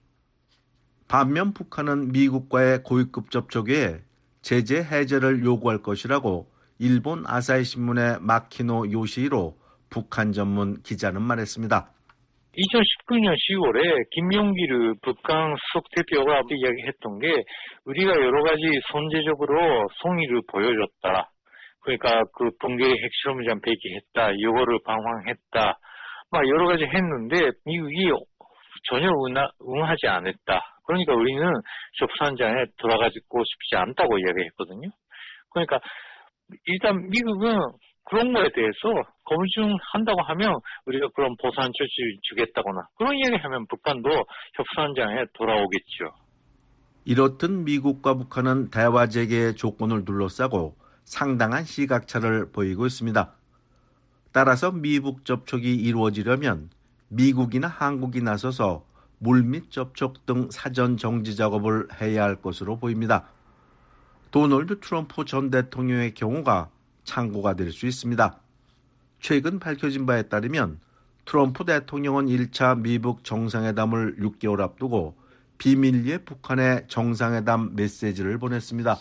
반면 북한은 미국과의 고위급 접촉에 제재 해제를 요구할 것이라고 일본 아사히 신문의 마키노 요시히로 북한 전문 기자는 말했습니다. 이천십구년 시월에 김용기르 북한 수석 대표가 이야기했던 게 우리가 여러 가지 선제적으로 성의를 보여줬다. 그러니까 그 붕괴 핵실험장 배기했다. 이거를 방황했다. 막 여러 가지 했는데 미국이 전혀 응하, 응하지 않았다. 그러니까 우리는 접선장에 돌아가고 싶지 않다고 이야기했거든요. 그러니까 일단 미국은 그런 거에 대해서 검증한다고 하면 우리가 그런 보상 조치를 주겠다거나 그런 이야기하면 북한도 협상장에 돌아오겠죠. 이렇듯 미국과 북한은 대화 재개의 조건을 둘러싸고 상당한 시각차를 보이고 있습니다. 따라서 미북 접촉이 이루어지려면 미국이나 한국이 나서서 물밑 접촉 등 사전 정지 작업을 해야 할 것으로 보입니다. 도널드 트럼프 전 대통령의 경우가 참고가 될 수 있습니다. 최근 밝혀진 바에 따르면 트럼프 대통령은 일 차 미북 정상회담을 육 개월 앞두고 비밀리에 북한에 정상회담 메시지를 보냈습니다.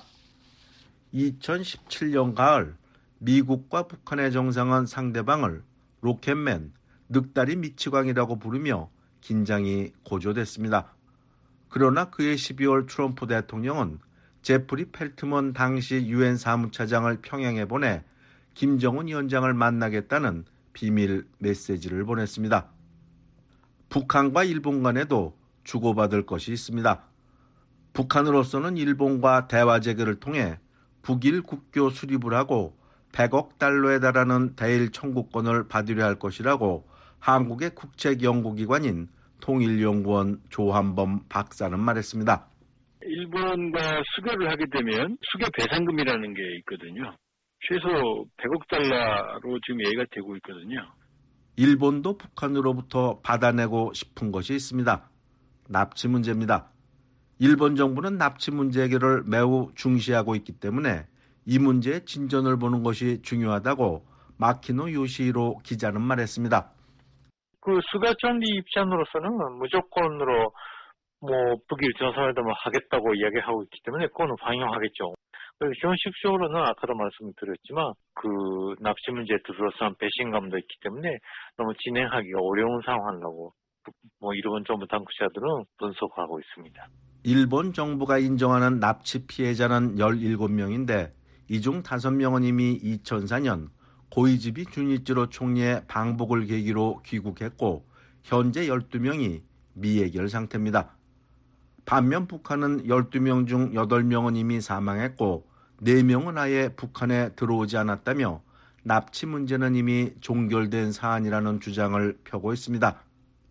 이천십칠년 가을 미국과 북한의 정상은 상대방을 로켓맨, 늑다리 미치광이라고 부르며 긴장이 고조됐습니다. 그러나 그해 십이월 트럼프 대통령은 제프리 펠트먼 당시 유엔 사무차장을 평양에 보내 김정은 위원장을 만나겠다는 비밀 메시지를 보냈습니다. 북한과 일본 간에도 주고받을 것이 있습니다. 북한으로서는 일본과 대화 재개를 통해 북일 국교 수립을 하고 백억 달러에 달하는 대일 청구권을 받으려 할 것이라고 한국의 국책연구기관인 통일연구원 조한범 박사는 말했습니다. 일본과 수교를 하게 되면 수교 배상금이라는 게 있거든요. 최소 백억 달러로 지금 얘기가 되고 있거든요. 일본도 북한으로부터 받아내고 싶은 것이 있습니다. 납치 문제입니다. 일본 정부는 납치 문제 해결을 매우 중시하고 있기 때문에 이 문제의 진전을 보는 것이 중요하다고 마키노 요시히로 기자는 말했습니다. 그 수가 총리 입장으로서는 무조건으로 뭐 북일 정상회담을 하겠다고 이야기하고 있기 때문에 그거는 반영하겠죠. 그리고 현실적으로는 아까도 말씀드렸지만 그 납치 문제에 둘러싼 배신감도 있기 때문에 너무 진행하기가 어려운 상황이라고 뭐 일본 정부 당국자들은 분석하고 있습니다. 일본 정부가 인정하는 납치 피해자는 열일곱 명인데 이 중 다섯 명은 이미 이천사년 고이즈미 주니치로 총리의 방북을 계기로 귀국했고 현재 열두 명이 미해결 상태입니다. 반면 북한은 열두 명 중 여덟 명은 이미 사망했고 네 명은 아예 북한에 들어오지 않았다며 납치 문제는 이미 종결된 사안이라는 주장을 펴고 있습니다.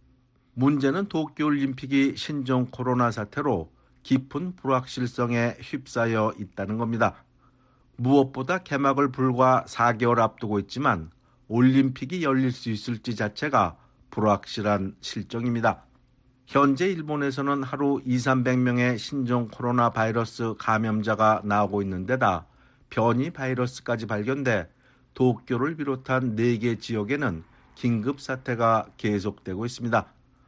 문제는 도쿄올림픽이 신종 코로나 사태로 깊은 불확실성에 휩싸여 있다는 겁니다. 무엇보다 개막을 불과 사 개월 앞두고 있지만 올림픽이 열릴 수 있을지 자체가 불확실한 실정입니다. 현재 일본에서는 하루 이삼백 명의 신종 코로나 바이러스 감염자가 나오고 있는 데다 변이 바이러스까지 발견돼 도쿄를 비롯한 네 개 지역에는 긴급 사태가 계속되고 있습니다.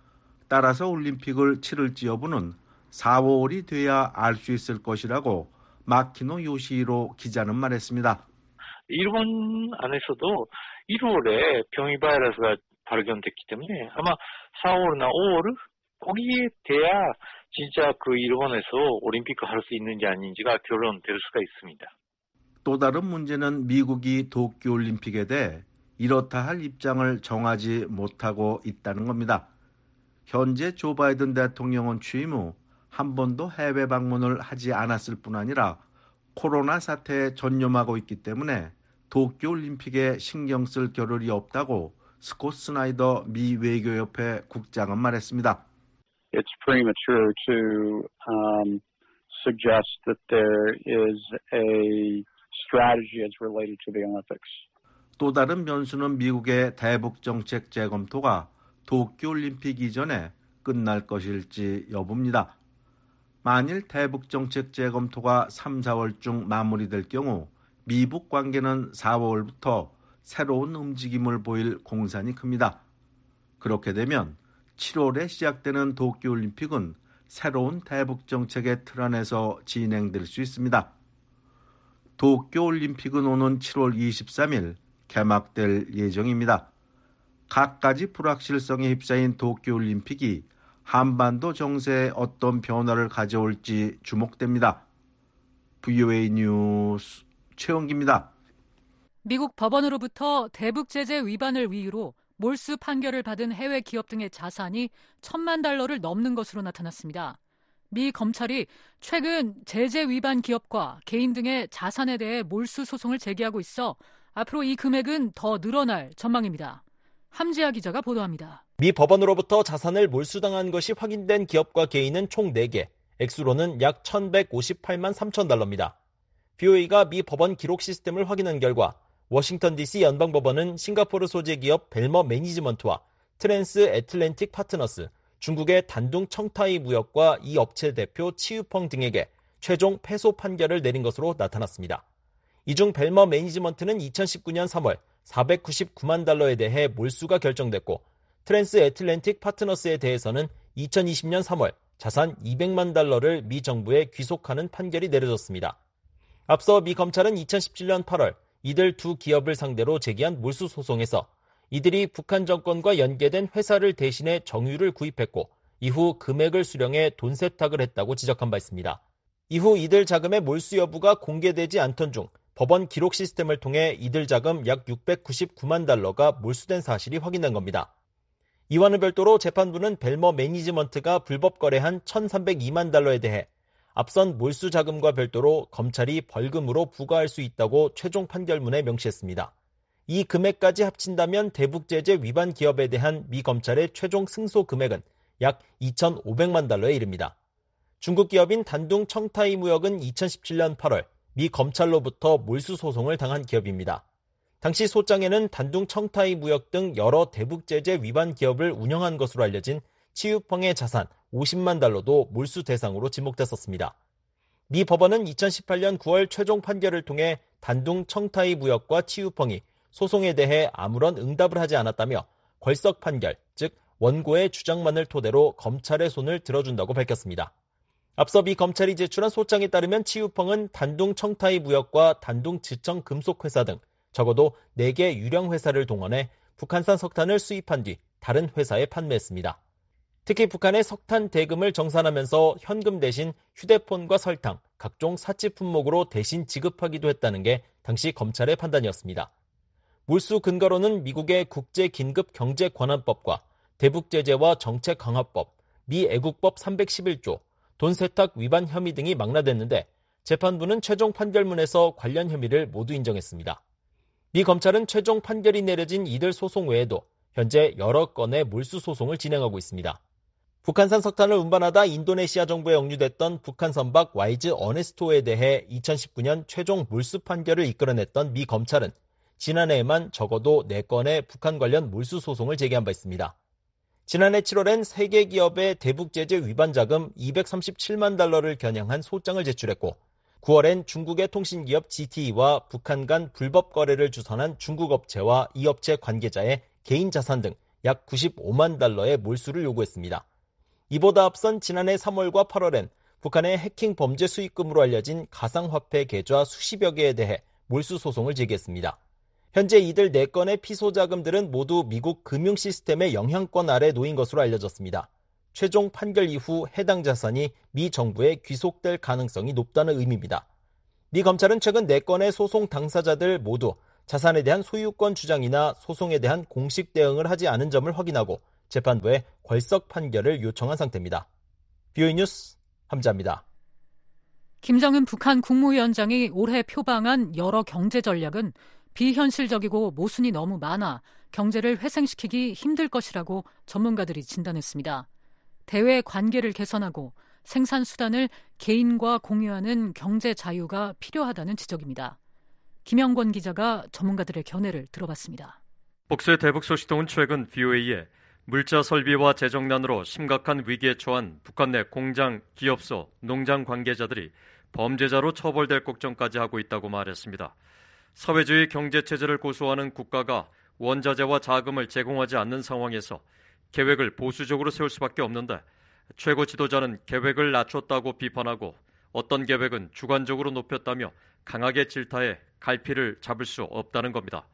따라서 올림픽을 치를지 여부는 사, 오월이 돼야 알 수 있을 것이라고 마키노 요시히로 기자는 말했습니다. 일본 안에서도 일월에 변이 바이러스가 발견됐기 때문에 아마 사월이나 오월 거기에 돼야 진짜 그 일본에서 올림픽을 할 수 있는지 아닌지가 결론될 수가 있습니다. 또 다른 문제는 미국이 도쿄올림픽에 대해 이렇다 할 입장을 정하지 못하고 있다는 겁니다. 현재 조 바이든 대통령은 취임 후 한 번도 해외 방문을 하지 않았을 뿐 아니라 코로나 사태에 전념하고 있기 때문에 도쿄올림픽에 신경 쓸 겨를이 없다고 스콧 스나이더 미 외교협회 국장은 말했습니다. It's premature to um, suggest that there is a strategy as related to the Olympics. 또 다른 변수는 미국의 대북 정책 재검토가 도쿄올림픽 이전에 끝날 것일지 여부입니다. 만일 대북 정책 재검토가 삼, 사월중 마무리될 경우 미북 관계는 사월부터 새로운 움직임을 보일 공산이 큽니다. 그렇게 되면 칠월에 시작되는 도쿄올림픽은 새로운 대북 정책의 틀 안에서 진행될 수 있습니다. 도쿄올림픽은 오는 칠월 이십삼일 개막될 예정입니다. 갖가지 불확실성에 휩싸인 도쿄올림픽이 한반도 정세에 어떤 변화를 가져올지 주목됩니다. 브이오에이 뉴스 최원기입니다. 미국 법원으로부터 대북 제재 위반을 이유로 몰수 판결을 받은 해외 기업 등의 자산이 천만 달러를 넘는 것으로 나타났습니다. 미 검찰이 최근 제재 위반 기업과 개인 등의 자산에 대해 몰수 소송을 제기하고 있어 앞으로 이 금액은 더 늘어날 전망입니다. 함지아 기자가 보도합니다. 미 법원으로부터 자산을 몰수당한 것이 확인된 기업과 개인은 총 네 개, 액수로는 약 천백오십팔만 삼천 달러입니다. 브이오에이가 미 법원 기록 시스템을 확인한 결과 워싱턴 디씨 연방법원은 싱가포르 소재 기업 벨머 매니지먼트와 트랜스 애틀랜틱 파트너스, 중국의 단둥 청타이 무역과 이 업체 대표 치유펑 등에게 최종 패소 판결을 내린 것으로 나타났습니다. 이 중 벨머 매니지먼트는 이천십구년 삼월 사백구십구만 달러에 대해 몰수가 결정됐고 트랜스 애틀랜틱 파트너스에 대해서는 이천이십년 삼월 자산 이백만 달러를 미 정부에 귀속하는 판결이 내려졌습니다. 앞서 미 검찰은 이천십칠년 팔월 이들 두 기업을 상대로 제기한 몰수 소송에서 이들이 북한 정권과 연계된 회사를 대신해 정유를 구입했고 이후 금액을 수령해 돈 세탁을 했다고 지적한 바 있습니다. 이후 이들 자금의 몰수 여부가 공개되지 않던 중 법원 기록 시스템을 통해 이들 자금 약 육백구십구만 달러가 몰수된 사실이 확인된 겁니다. 이와는 별도로 재판부는 벨머 매니지먼트가 불법 거래한 천삼백이만 달러에 대해 앞선 몰수 자금과 별도로 검찰이 벌금으로 부과할 수 있다고 최종 판결문에 명시했습니다. 이 금액까지 합친다면 대북 제재 위반 기업에 대한 미 검찰의 최종 승소 금액은 약 이천오백만 달러에 이릅니다. 중국 기업인 단둥 청타이 무역은 이천십칠년 팔월 미 검찰로부터 몰수 소송을 당한 기업입니다. 당시 소장에는 단둥 청타이 무역 등 여러 대북 제재 위반 기업을 운영한 것으로 알려진 치유펑의 자산 오십만 달러도 몰수 대상으로 지목됐었습니다. 미 법원은 이천십팔년 구월 최종 판결을 통해 단둥 청타이 무역과 치유펑이 소송에 대해 아무런 응답을 하지 않았다며 궐석 판결, 즉 원고의 주장만을 토대로 검찰의 손을 들어준다고 밝혔습니다. 앞서 미 검찰이 제출한 소장에 따르면 치유펑은 단둥 청타이 무역과 단둥 지청 금속회사 등 적어도 네 개 유령 회사를 동원해 북한산 석탄을 수입한 뒤 다른 회사에 판매했습니다. 특히 북한의 석탄 대금을 정산하면서 현금 대신 휴대폰과 설탕, 각종 사치 품목으로 대신 지급하기도 했다는 게 당시 검찰의 판단이었습니다. 몰수 근거로는 미국의 국제긴급경제관한법과 대북제재와 정책강화법, 미 애국법 삼백십일 조, 돈세탁 위반 혐의 등이 망라됐는데 재판부는 최종 판결문에서 관련 혐의를 모두 인정했습니다. 미 검찰은 최종 판결이 내려진 이들 소송 외에도 현재 여러 건의 몰수 소송을 진행하고 있습니다. 북한산 석탄을 운반하다 인도네시아 정부에 억류됐던 북한 선박 와이즈 어네스토에 대해 이천십구 년 최종 몰수 판결을 이끌어냈던 미 검찰은 지난해에만 적어도 네 건의 북한 관련 몰수 소송을 제기한 바 있습니다. 지난해 칠월엔 세계 기업의 대북 제재 위반 자금 이백삼십칠만 달러를 겨냥한 소장을 제출했고 구월엔 중국의 통신기업 지티이와 북한 간 불법 거래를 주선한 중국 업체와 이 업체 관계자의 개인 자산 등 약 구십오만 달러의 몰수를 요구했습니다. 이보다 앞선 지난해 삼월과 팔월엔 북한의 해킹 범죄 수익금으로 알려진 가상화폐 계좌 수십여 개에 대해 몰수 소송을 제기했습니다. 현재 이들 네 건의 피소 자금들은 모두 미국 금융 시스템의 영향권 아래 놓인 것으로 알려졌습니다. 최종 판결 이후 해당 자산이 미 정부에 귀속될 가능성이 높다는 의미입니다. 미 검찰은 최근 네 건의 소송 당사자들 모두 자산에 대한 소유권 주장이나 소송에 대한 공식 대응을 하지 않은 점을 확인하고 재판부에 궐석 판결을 요청한 상태입니다. 비오이 뉴스 함자입니다. 김정은 북한 국무위원장이 올해 표방한 여러 경제 전략은 비현실적이고 모순이 너무 많아 경제를 회생시키기 힘들 것이라고 전문가들이 진단했습니다. 대외 관계를 개선하고 생산 수단을 개인과 공유하는 경제 자유가 필요하다는 지적입니다. 김영권 기자가 전문가들의 견해를 들어봤습니다. 복수의 대북 소식통은 최근 비오에이에 물자 설비와 재정난으로 심각한 위기에 처한 북한 내 공장, 기업소, 농장 관계자들이 범죄자로 처벌될 걱정까지 하고 있다고 말했습니다. 사회주의 경제체제를 고수하는 국가가 원자재와 자금을 제공하지 않는 상황에서 계획을 보수적으로 세울 수밖에 없는데 최고 지도자는 계획을 낮췄다고 비판하고 어떤 계획은 주관적으로 높였다며 강하게 질타해 갈피를 잡을 수 없다는 겁니다.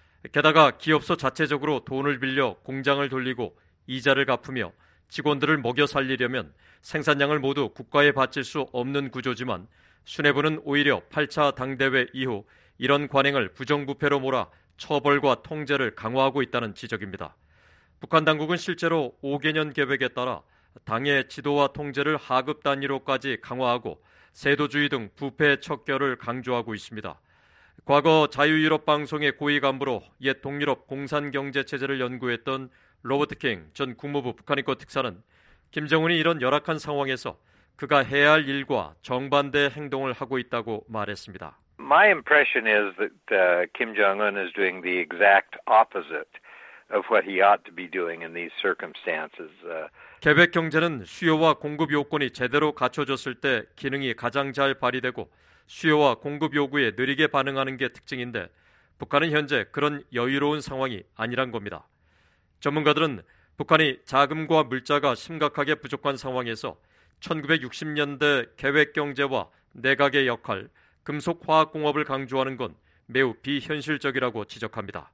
게다가 기업소 자체적으로 돈을 빌려 공장을 돌리고 이자를 갚으며 직원들을 먹여 살리려면 생산량을 모두 국가에 바칠 수 없는 구조지만 수뇌부는 오히려 팔 차 당대회 이후 이런 관행을 부정부패로 몰아 처벌과 통제를 강화하고 있다는 지적입니다. 북한 당국은 실제로 오 개년 계획에 따라 당의 지도와 통제를 하급 단위로까지 강화하고 세도주의 등 부패 척결을 강조하고 있습니다. 과거 자유유럽 방송의 고위 간부로 옛 동유럽 공산경제체제를 연구했던 로버트 킹 전 국무부 북한인권 특사는 김정은이 이런 열악한 상황에서 그가 해야 할 일과 정반대 행동을 하고 있다고 말했습니다. My impression is that uh, Kim Jong-un is doing the exact opposite of what he ought to be doing in these circumstances. Uh, 계획 경제는 수요와 공급 요건이 제대로 갖춰졌을 때 기능이 가장 잘 발휘되고 수요와 공급 요구에 느리게 반응하는 게 특징인데 북한은 현재 그런 여유로운 상황이 아니란 겁니다. 전문가들은 북한이 자금과 물자가 심각하게 부족한 상황에서 천구백육십 년대 계획 경제와 내각의 역할, 금속화학공업을 강조하는 건 매우 비현실적이라고 지적합니다.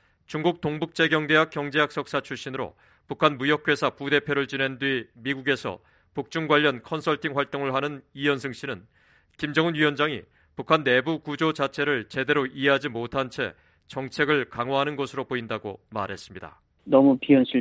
중국 동북제경대학 경제학 석사 출신으로 북한 무역회사 부대표를 지낸 뒤 미국에서 북중 관련 컨설팅 활동을 하는 이현승 씨는 김정은 위원장이 북한 내부 구조 자체를 제대로 이해하지 못한 채 정책을 강화하는 것으로 보인다고 말했습니다. 너무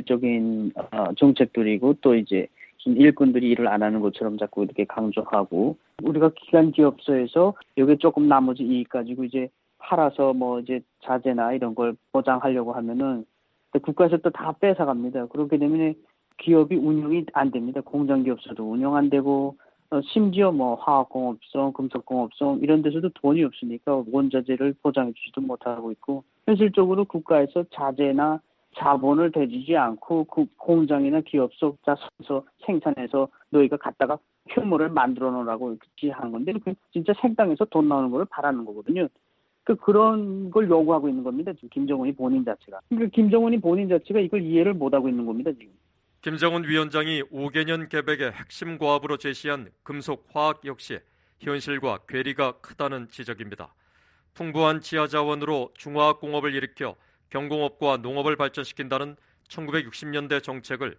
비현실적인 정책들이고 또 이제 일꾼들이 일을 안 하는 것처럼 자꾸 이렇게 강조하고 우리가 기관 기업소에서 여기 조금 나머지 이익 가지고 이제 팔아서 뭐 이제 자재나 이런 걸 보장하려고 하면은 국가에서 또 다 뺏어갑니다. 그렇게 되면 기업이 운영이 안 됩니다. 공장 기업소도 운영 안 되고 어, 심지어 뭐 화학공업소, 금속공업소 이런 데서도 돈이 없으니까 원자재를 보장해 주지도 못하고 있고 현실적으로 국가에서 자재나 자본을 대주지 않고 그 공장이나 기업소 자서 생산해서 너희가 갖다가 효모를 만들어 놓으라고 지시한 건데 그 진짜 생땅에서 돈 나오는 걸 바라는 거거든요. 그 그런 걸 요구하고 있는 겁니다. 지금 김정은이 본인 자체가. 그러니까 김정은이 본인 자체가 이걸 이해를 못하고 있는 겁니다. 지금. 김정은 위원장이 오 개년 계획의 핵심 과업으로 제시한 금속화학 역시 현실과 괴리가 크다는 지적입니다. 풍부한 지하자원으로 중화학공업을 일으켜 경공업과 농업을 발전시킨다는 천구백육십 년대 정책을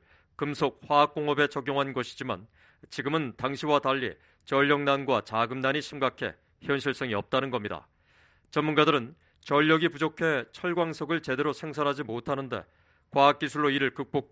금속화학공업에 적용한 것이지만 지금은 당시와 달리 전력난과 자금난이 심각해 현실성이 없다는 겁니다. 전문가들은 전력이 부족해 철광석을 제대로 생산하지 못하는데 과학기술로 이를 극복해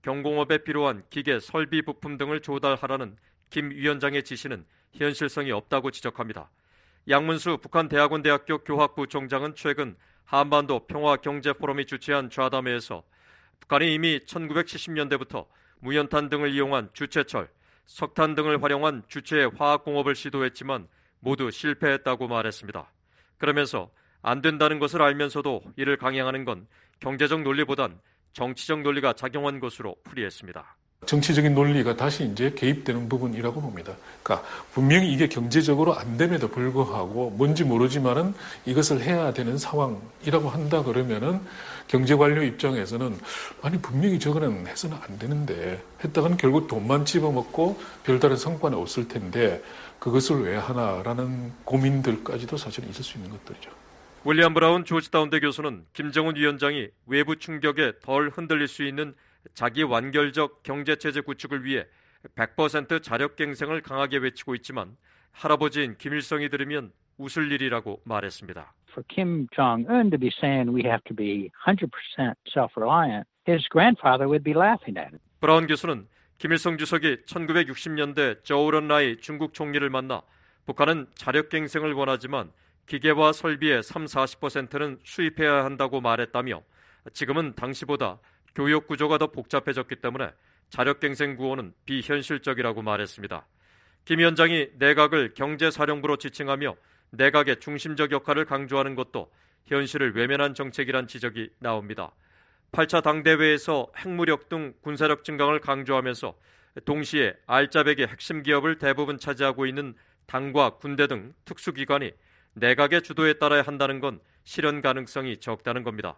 경공업에 필요한 기계, 설비, 부품 등을 조달하라는 김 위원장의 지시는 현실성이 없다고 지적합니다. 양문수 북한 대학원 대학교 교학부총장은 최근 한반도 평화경제포럼이 주최한 좌담회에서 북한이 이미 천구백칠십 년대부터 무연탄 등을 이용한 주체철, 석탄 등을 활용한 주체의 화학공업을 시도했지만 모두 실패했다고 말했습니다. 그러면서 안 된다는 것을 알면서도 이를 강행하는 건 경제적 논리보단 정치적 논리가 작용한 것으로 풀이했습니다. 정치적인 논리가 다시 이제 개입되는 부분이라고 봅니다. 그러니까 분명히 이게 경제적으로 안 됨에도 불구하고 뭔지 모르지만은 이것을 해야 되는 상황이라고 한다 그러면은 경제 관료 입장에서는 아니 분명히 저거는 해서는 안 되는데 했다가는 결국 돈만 집어먹고 별다른 성과는 없을 텐데 그것을 왜 하나라는 고민들까지도 사실은 있을 수 있는 것들이죠. 윌리엄 브라운 조지타운대 교수는 김정은 위원장이 외부 충격에 덜 흔들릴 수 있는 자기 완결적 경제체제 구축을 위해 백 퍼센트 자력갱생을 강하게 외치고 있지만 할아버지인 김일성이 들으면 웃을 일이라고 말했습니다. For Kim Jong-un to be saying we have to be one hundred percent self-reliant, his grandfather would be laughing at it. 브라운 교수는 김일성 주석이 천구백육십 년대 저우런라이 중국 총리를 만나 북한은 자력갱생을 원하지만 기계와 설비의 삼, 사십 퍼센트는 수입해야 한다고 말했다며 지금은 당시보다 교육 구조가 더 복잡해졌기 때문에 자력갱생 구호는 비현실적이라고 말했습니다. 김 위원장이 내각을 경제사령부로 지칭하며 내각의 중심적 역할을 강조하는 것도 현실을 외면한 정책이란 지적이 나옵니다. 팔 차 당대회에서 핵무력 등 군사력 증강을 강조하면서 동시에 알짜배기 핵심 기업을 대부분 차지하고 있는 당과 군대 등 특수기관이 내각의 주도에 따라야 한다는 건 실현 가능성이 적다는 겁니다.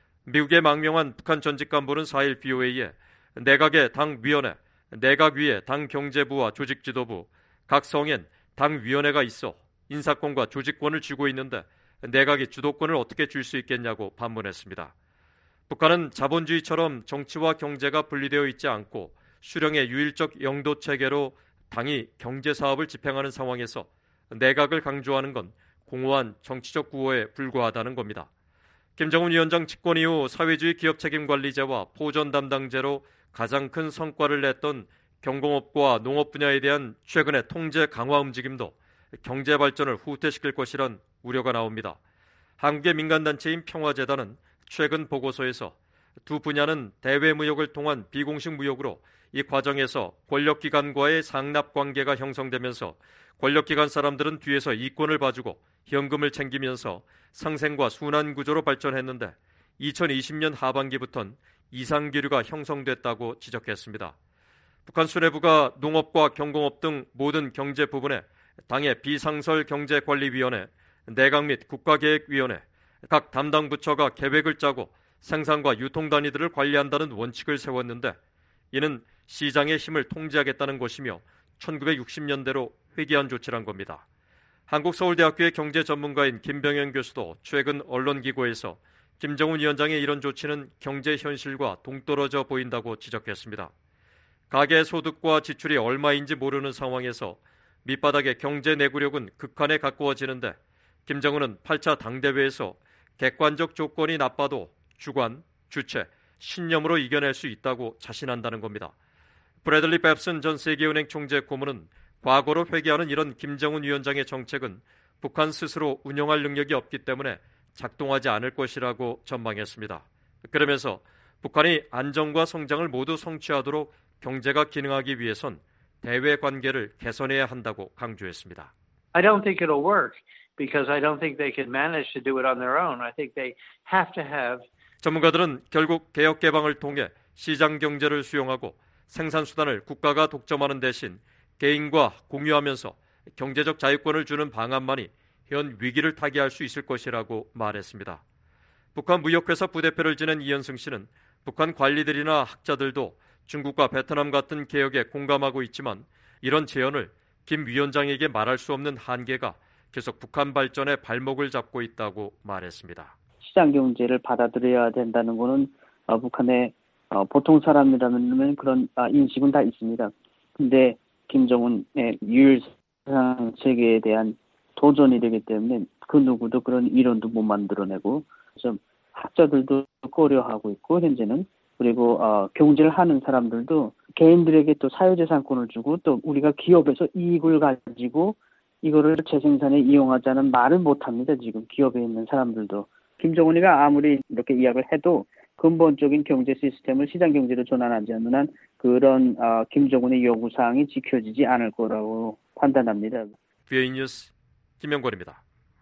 미국의 망명한 북한 전직 간부는 사 일 브이오에이에 내각의 당위원회, 내각 위에 당경제부와 조직지도부, 각 성엔 당위원회가 있어 인사권과 조직권을 쥐고 있는데 내각이 주도권을 어떻게 줄 수 있겠냐고 반문했습니다. 북한은 자본주의처럼 정치와 경제가 분리되어 있지 않고 수령의 유일적 영도 체계로 당이 경제사업을 집행하는 상황에서 내각을 강조하는 건 공허한 정치적 구호에 불과하다는 겁니다. 김정은 위원장 집권 이후 사회주의 기업책임관리제와 포전 담당제로 가장 큰 성과를 냈던 경공업과 농업 분야에 대한 최근의 통제 강화 움직임도 경제 발전을 후퇴시킬 것이란 우려가 나옵니다. 한국의 민간단체인 평화재단은 최근 보고서에서 두 분야는 대외무역을 통한 비공식 무역으로 이 과정에서 권력기관과의 상납관계가 형성되면서 권력기관 사람들은 뒤에서 이권을 봐주고 현금을 챙기면서 상생과 순환구조로 발전했는데 이천이십 년 하반기부터는 이상기류가 형성됐다고 지적했습니다. 북한 수뇌부가 농업과 경공업 등 모든 경제 부분에 당의 비상설경제관리위원회, 내각 및 국가계획위원회, 각 담당 부처가 계획을 짜고 생산과 유통 단위들을 관리한다는 원칙을 세웠는데 이는 시장의 힘을 통제하겠다는 것이며 천구백육십 년대로 회귀한 조치란 겁니다. 한국서울대학교의 경제전문가인 김병현 교수도 최근 언론기고에서 김정은 위원장의 이런 조치는 경제 현실과 동떨어져 보인다고 지적했습니다. 가계 소득과 지출이 얼마인지 모르는 상황에서 밑바닥의 경제 내구력은 극한에 가까워지는데 김정은은 팔 차 당대회에서 객관적 조건이 나빠도 주관, 주체, 신념으로 이겨낼 수 있다고 자신한다는 겁니다. 브래들리 뱁슨 전 세계은행 총재 고문은 과거로 회귀하는 이런 김정은 위원장의 정책은 북한 스스로 운영할 능력이 없기 때문에 작동하지 않을 것이라고 전망했습니다. 그러면서 북한이 안정과 성장을 모두 성취하도록 경제가 기능하기 위해선 대외 관계를 개선해야 한다고 강조했습니다. I don't think it'll work because I don't think they can manage to do it on their own. I think they have to have 전문가들은 결국 개혁 개방을 통해 시장 경제를 수용하고 생산 수단을 국가가 독점하는 대신 개인과 공유하면서 경제적 자유권을 주는 방안만이 현 위기를 타개할 수 있을 것이라고 말했습니다. 북한 무역회사 부대표를 지낸 이현승 씨는 북한 관리들이나 학자들도 중국과 베트남 같은 개혁에 공감하고 있지만 이런 제언을 김 위원장에게 말할 수 없는 한계가 계속 북한 발전에 발목을 잡고 있다고 말했습니다. 시장 경제를 받아들여야 된다는 거는 어, 북한의 어, 보통 사람이라면 그런 아, 인식은 다 있습니다. 근데 김정은의 유일상 세계에 대한 도전이 되기 때문에 그 누구도 그런 이론도 못 만들어내고 좀 학자들도 꺼려하고 있고 현재는 그리고 어, 경제를 하는 사람들도 개인들에게 또 사유재산권을 주고 또 우리가 기업에서 이익을 가지고 이거를 재생산에 이용하자는 말을 못합니다. 지금 기업에 있는 사람들도. 김정은이가 아무리 이렇게 이야기를 해도 근본적인 경제 시스템을 시장 경제로 전환하지 않는 한 그런 어, 김정은의 요구사항이 지켜지지 않을 거라고 판단합니다. 비오에이 뉴스 김영권입니다.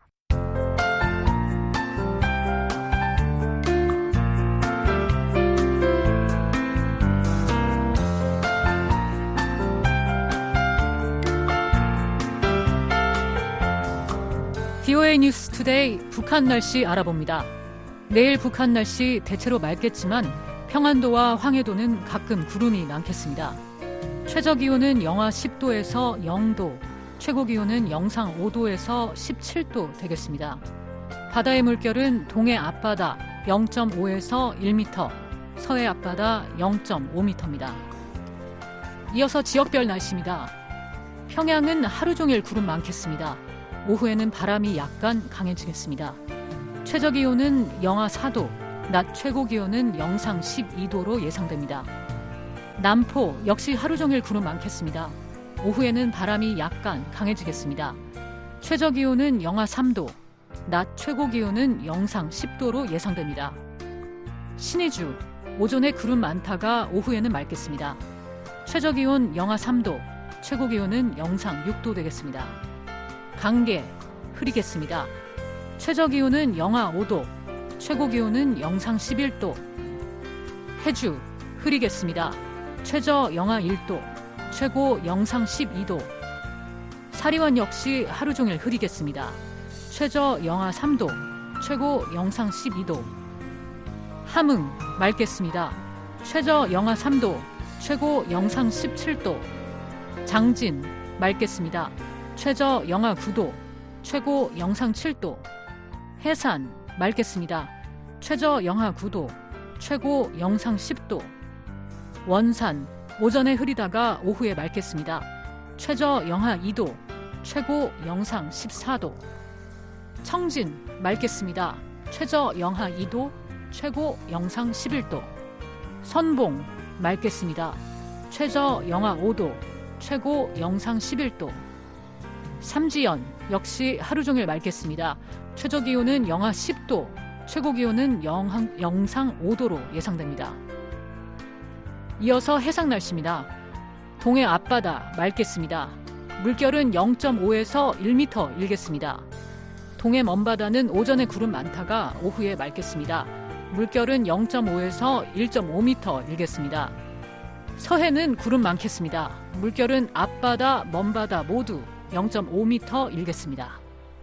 비오에이 뉴스 투데이 북한 날씨 알아봅니다. 내일 북한 날씨 대체로 맑겠지만 평안도와 황해도는 가끔 구름이 많겠습니다. 최저기온은 영하 십 도에서 영 도, 최고기온은 영상 오 도에서 십칠 도 되겠습니다. 바다의 물결은 동해 앞바다 영 점 오에서 일 미터, 서해 앞바다 영 점 오 미터입니다. 이어서 지역별 날씨입니다. 평양은 하루 종일 구름 많겠습니다. 오후에는 바람이 약간 강해지겠습니다. 최저기온은 영하 사 도, 낮 최고기온은 영상 십이 도로 예상됩니다. 남포 역시 하루 종일 구름 많겠습니다. 오후에는 바람이 약간 강해지겠습니다. 최저기온은 영하 삼 도, 낮 최고기온은 영상 십 도로 예상됩니다. 신의주 오전에 구름 많다가 오후에는 맑겠습니다. 최저기온 영하 삼 도, 최고기온은 영상 육 도 되겠습니다. 강계 흐리겠습니다. 최저기온은 영하 오 도, 최고기온은 영상 십일 도. 해주 흐리겠습니다. 최저 영하 일 도, 최고 영상 십이 도. 사리원 역시 하루 종일 흐리겠습니다. 최저 영하 삼 도, 최고 영상 십이 도. 함흥 맑겠습니다. 최저 영하 삼 도, 최고 영상 십칠 도. 장진 맑겠습니다. 최저 영하 구 도, 최고 영상 칠 도. 해산 맑겠습니다. 최저 영하 구 도, 최고 영상 십 도. 원산 오전에 흐리다가 오후에 맑겠습니다. 최저 영하 이 도, 최고 영상 십사 도. 청진 맑겠습니다. 최저 영하 이 도, 최고 영상 십일 도. 선봉 맑겠습니다. 최저 영하 오 도, 최고 영상 십일 도. 삼지연 역시 하루 종일 맑겠습니다. 최저기온은 영하 십 도, 최고기온은 영하, 영상 오 도로 예상됩니다. 이어서 해상 날씨입니다. 동해 앞바다 맑겠습니다. 물결은 영 점 오에서 일 미터 일겠습니다. 동해 먼바다는 오전에 구름 많다가 오후에 맑겠습니다. 물결은 영 점 오에서 일 점 오 미터 일겠습니다. 서해는 구름 많겠습니다. 물결은 앞바다, 먼바다 모두 영 점 오 미터 일겠습니다.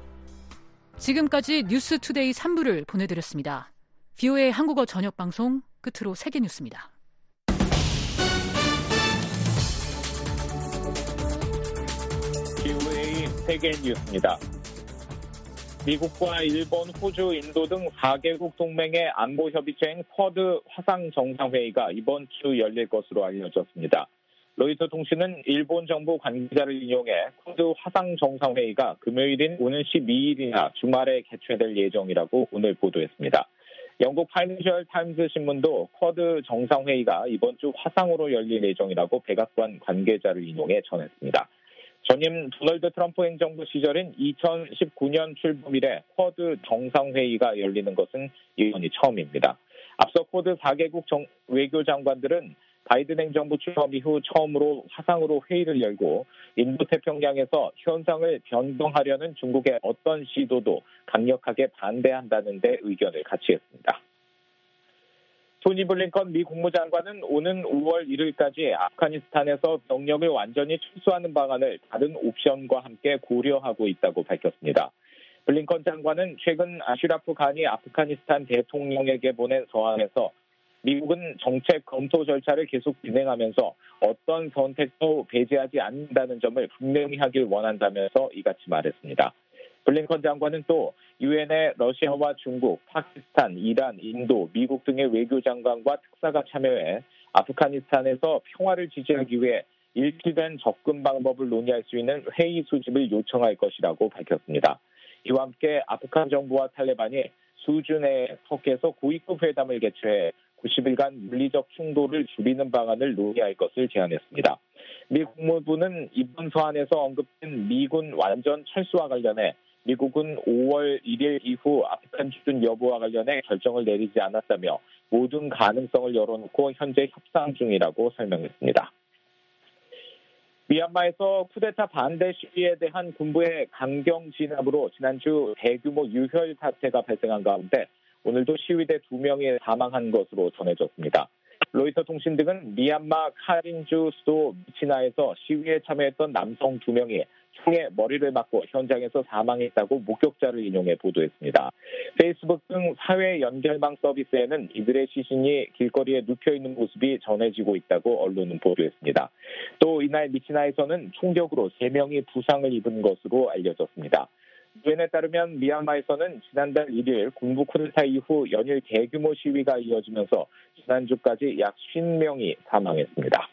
지금까지 뉴스투데이 삼 부를 보내드렸습니다. 비오에이 한국어 저녁방송 끝으로 세계뉴스입니다. 비오에이 세계뉴스입니다. 미국과 일본, 호주, 인도 등 사 개국 동맹의 안보협의체인 쿼드 화상정상회의가 이번 주 열릴 것으로 알려졌습니다. 로이터 통신은 일본 정부 관계자를 인용해 쿼드 화상정상회의가 금요일인 오는 십이 일이나 주말에 개최될 예정이라고 오늘 보도했습니다. 영국 파이낸셜 타임즈 신문도 쿼드 정상회의가 이번 주 화상으로 열릴 예정이라고 백악관 관계자를 인용해 전했습니다. 전임 도널드 트럼프 행정부 시절인 이천십구 년 출범 이래 쿼드 정상회의가 열리는 것은 이번이 처음입니다. 앞서 쿼드 사 개국 정, 외교장관들은 바이든 행정부 출범 이후 처음으로 화상으로 회의를 열고 인도태평양에서 현상을 변경하려는 중국의 어떤 시도도 강력하게 반대한다는 데 의견을 같이 했습니다. 토니 블링컨 미 국무장관은 오는 오월 일일까지 아프가니스탄에서 병력을 완전히 철수하는 방안을 다른 옵션과 함께 고려하고 있다고 밝혔습니다. 블링컨 장관은 최근 아슈라프 가니 아프가니스탄 대통령에게 보낸 서한에서 미국은 정책 검토 절차를 계속 진행하면서 어떤 선택도 배제하지 않는다는 점을 분명히 하길 원한다면서 이같이 말했습니다. 블링컨 장관은 또 유엔에 러시아와 중국, 파키스탄, 이란, 인도, 미국 등의 외교장관과 특사가 참여해 아프가니스탄에서 평화를 지지하기 위해 일치된 접근 방법을 논의할 수 있는 회의 수집을 요청할 것이라고 밝혔습니다. 이와 함께 아프간 정부와 탈레반이 수준의 터키에서 고위급 회담을 개최해 구십 일간 물리적 충돌을 줄이는 방안을 논의할 것을 제안했습니다. 미 국무부는 이번 서한에서 언급된 미군 완전 철수와 관련해 미국은 오월 일일 이후 아프간 주둔 여부와 관련해 결정을 내리지 않았다며 모든 가능성을 열어놓고 현재 협상 중이라고 설명했습니다. 미얀마에서 쿠데타 반대 시위에 대한 군부의 강경 진압으로 지난주 대규모 유혈 사태가 발생한 가운데 오늘도 시위대 두 명이 사망한 것으로 전해졌습니다. 로이터 통신 등은 미얀마 카린주 수도 미치나에서 시위에 참여했던 남성 두 명이 총에 머리를 맞고 현장에서 사망했다고 목격자를 인용해 보도했습니다. 페이스북 등 사회 연결망 서비스에는 이들의 시신이 길거리에 눕혀있는 모습이 전해지고 있다고 언론은 보도했습니다. 또 이날 미치나에서는 총격으로 세 명이 부상을 입은 것으로 알려졌습니다. 유엔에 따르면 미얀마에서는 지난달 일일 군부 쿠데타 이후 연일 대규모 시위가 이어지면서 지난주까지 약 오십 명이 사망했습니다.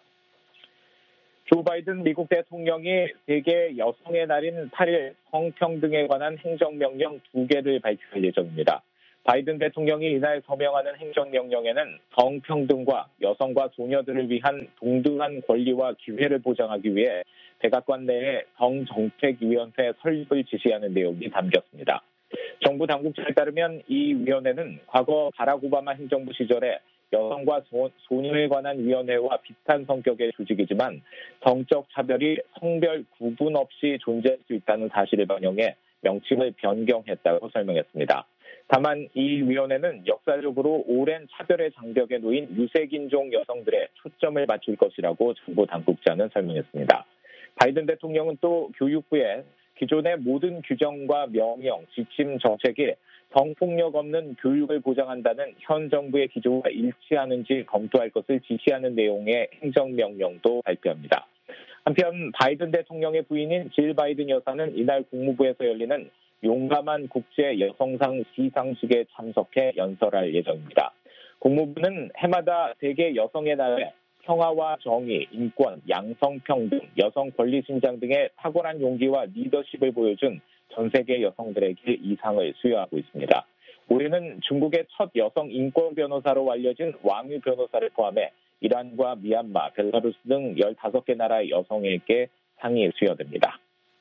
조 바이든 미국 대통령이 세계 여성의 날인 팔일 성평등에 관한 행정명령 두 개를 발표할 예정입니다. 바이든 대통령이 이날 서명하는 행정명령에는 성평등과 여성과 소녀들을 위한 동등한 권리와 기회를 보장하기 위해 백악관 내에 성정책위원회 설립을 지시하는 내용이 담겼습니다. 정부 당국자에 따르면 이 위원회는 과거 바락 오바마 행정부 시절에 여성과 소, 소녀에 관한 위원회와 비슷한 성격의 조직이지만 성적 차별이 성별 구분 없이 존재할 수 있다는 사실을 반영해 명칭을 변경했다고 설명했습니다. 다만 이 위원회는 역사적으로 오랜 차별의 장벽에 놓인 유색인종 여성들의 초점을 맞출 것이라고 정부 당국자는 설명했습니다. 바이든 대통령은 또 교육부에 기존의 모든 규정과 명령, 지침, 정책이 성폭력 없는 교육을 보장한다는 현 정부의 기조와 일치하는지 검토할 것을 지시하는 내용의 행정명령도 발표합니다. 한편 바이든 대통령의 부인인 질 바이든 여사는 이날 국무부에서 열리는 용감한 국제 여성상 시상식에 참석해 연설할 예정입니다. 국무부는 해마다 세계 여성의 날에 평화와 정의, 인권, 양성평등, 여성 권리 신장 등의 탁월한 용기와 리더십을 보여준 전 세계 여성들에게 이 상을 수여하고 있습니다. 올해는 중국의 첫 여성 인권 변호사로 알려진 왕유 변호사를 포함해 이란과 미얀마, 벨라루스 등 열다섯 개 나라의 여성에게 상이 수여됩니다.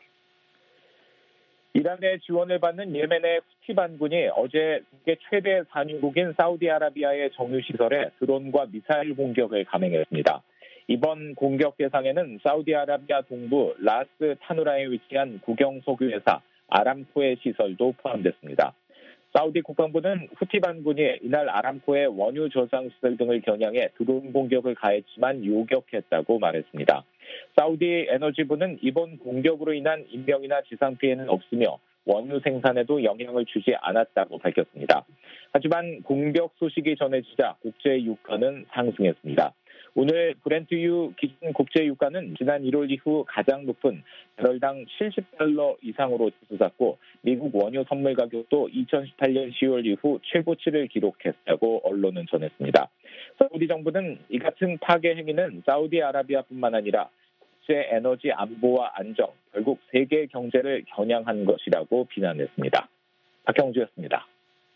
이란의 지원을 받는 예멘의 후티 반군이 어제 세계 최대 산유국인 사우디아라비아의 정유시설에 드론과 미사일 공격을 감행했습니다. 이번 공격 대상에는 사우디아라비아 동부 라스 타누라에 위치한 국영석유회사 아람코의 시설도 포함됐습니다. 사우디 국방부는 후티 반군이 이날 아람코의 원유 저장 시설 등을 겨냥해 드론 공격을 가했지만 요격했다고 말했습니다. 사우디 에너지부는 이번 공격으로 인한 인명이나 지상 피해는 없으며 원유 생산에도 영향을 주지 않았다고 밝혔습니다. 하지만 공격 소식이 전해지자 국제 유가는 상승했습니다. 오늘 브렌트유 기준 국제 유가는 지난 일월 이후 가장 높은 배럴당 칠십 달러 이상으로 치솟았고 미국 원유 선물 가격도 이천십팔년 시월 이후 최고치를 기록했다고 언론은 전했습니다. 사우디 정부는 이 같은 파괴 행위는 사우디아라비아뿐만 아니라 국제 에너지 안보와 안정, 결국 세계 경제를 겨냥한 것이라고 비난했습니다. 박형주였습니다.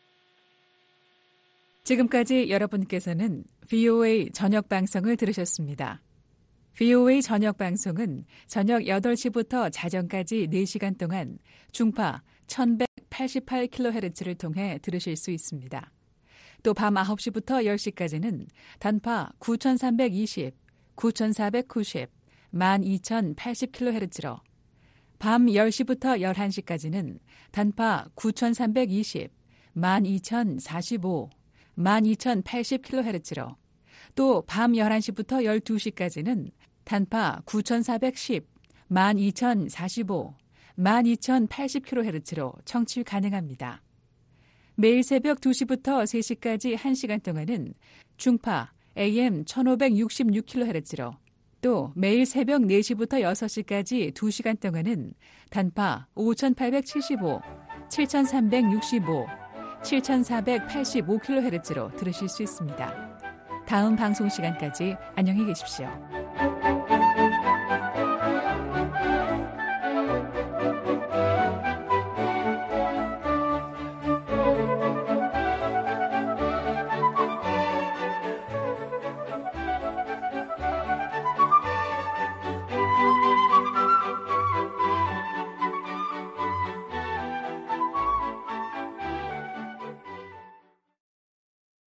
지금까지 여러분께서는 브이오에이 저녁 방송을 들으셨습니다. 브이오에이 저녁 방송은 저녁 여덟 시부터 자정까지 네 시간 동안 중파 천백팔십팔 킬로헤르츠를 통해 들으실 수 있습니다. 또 밤 아홉 시부터 열 시까지는 단파 구천삼백이십, 구천사백구십, 만 이천팔십 킬로헤르츠로 밤 열 시부터 열한 시까지는 단파 구천삼백이십, 만 이천사십오, 만 이천팔십 킬로헤르츠로 또 밤 열한 시부터 열두 시까지는 단파 구천사백십, 만 이천사십오, 만 이천팔십 킬로헤르츠로 청취 가능합니다. 매일 새벽 두 시부터 세 시까지 한 시간 동안은 중파 에이엠 천오백육십육 킬로헤르츠로 또 매일 새벽 네 시부터 여섯 시까지 두 시간 동안은 단파 오천팔백칠십오, 칠천삼백육십오, 칠천사백팔십오 킬로헤르츠로 들으실 수 있습니다. 다음 방송 시간까지 안녕히 계십시오.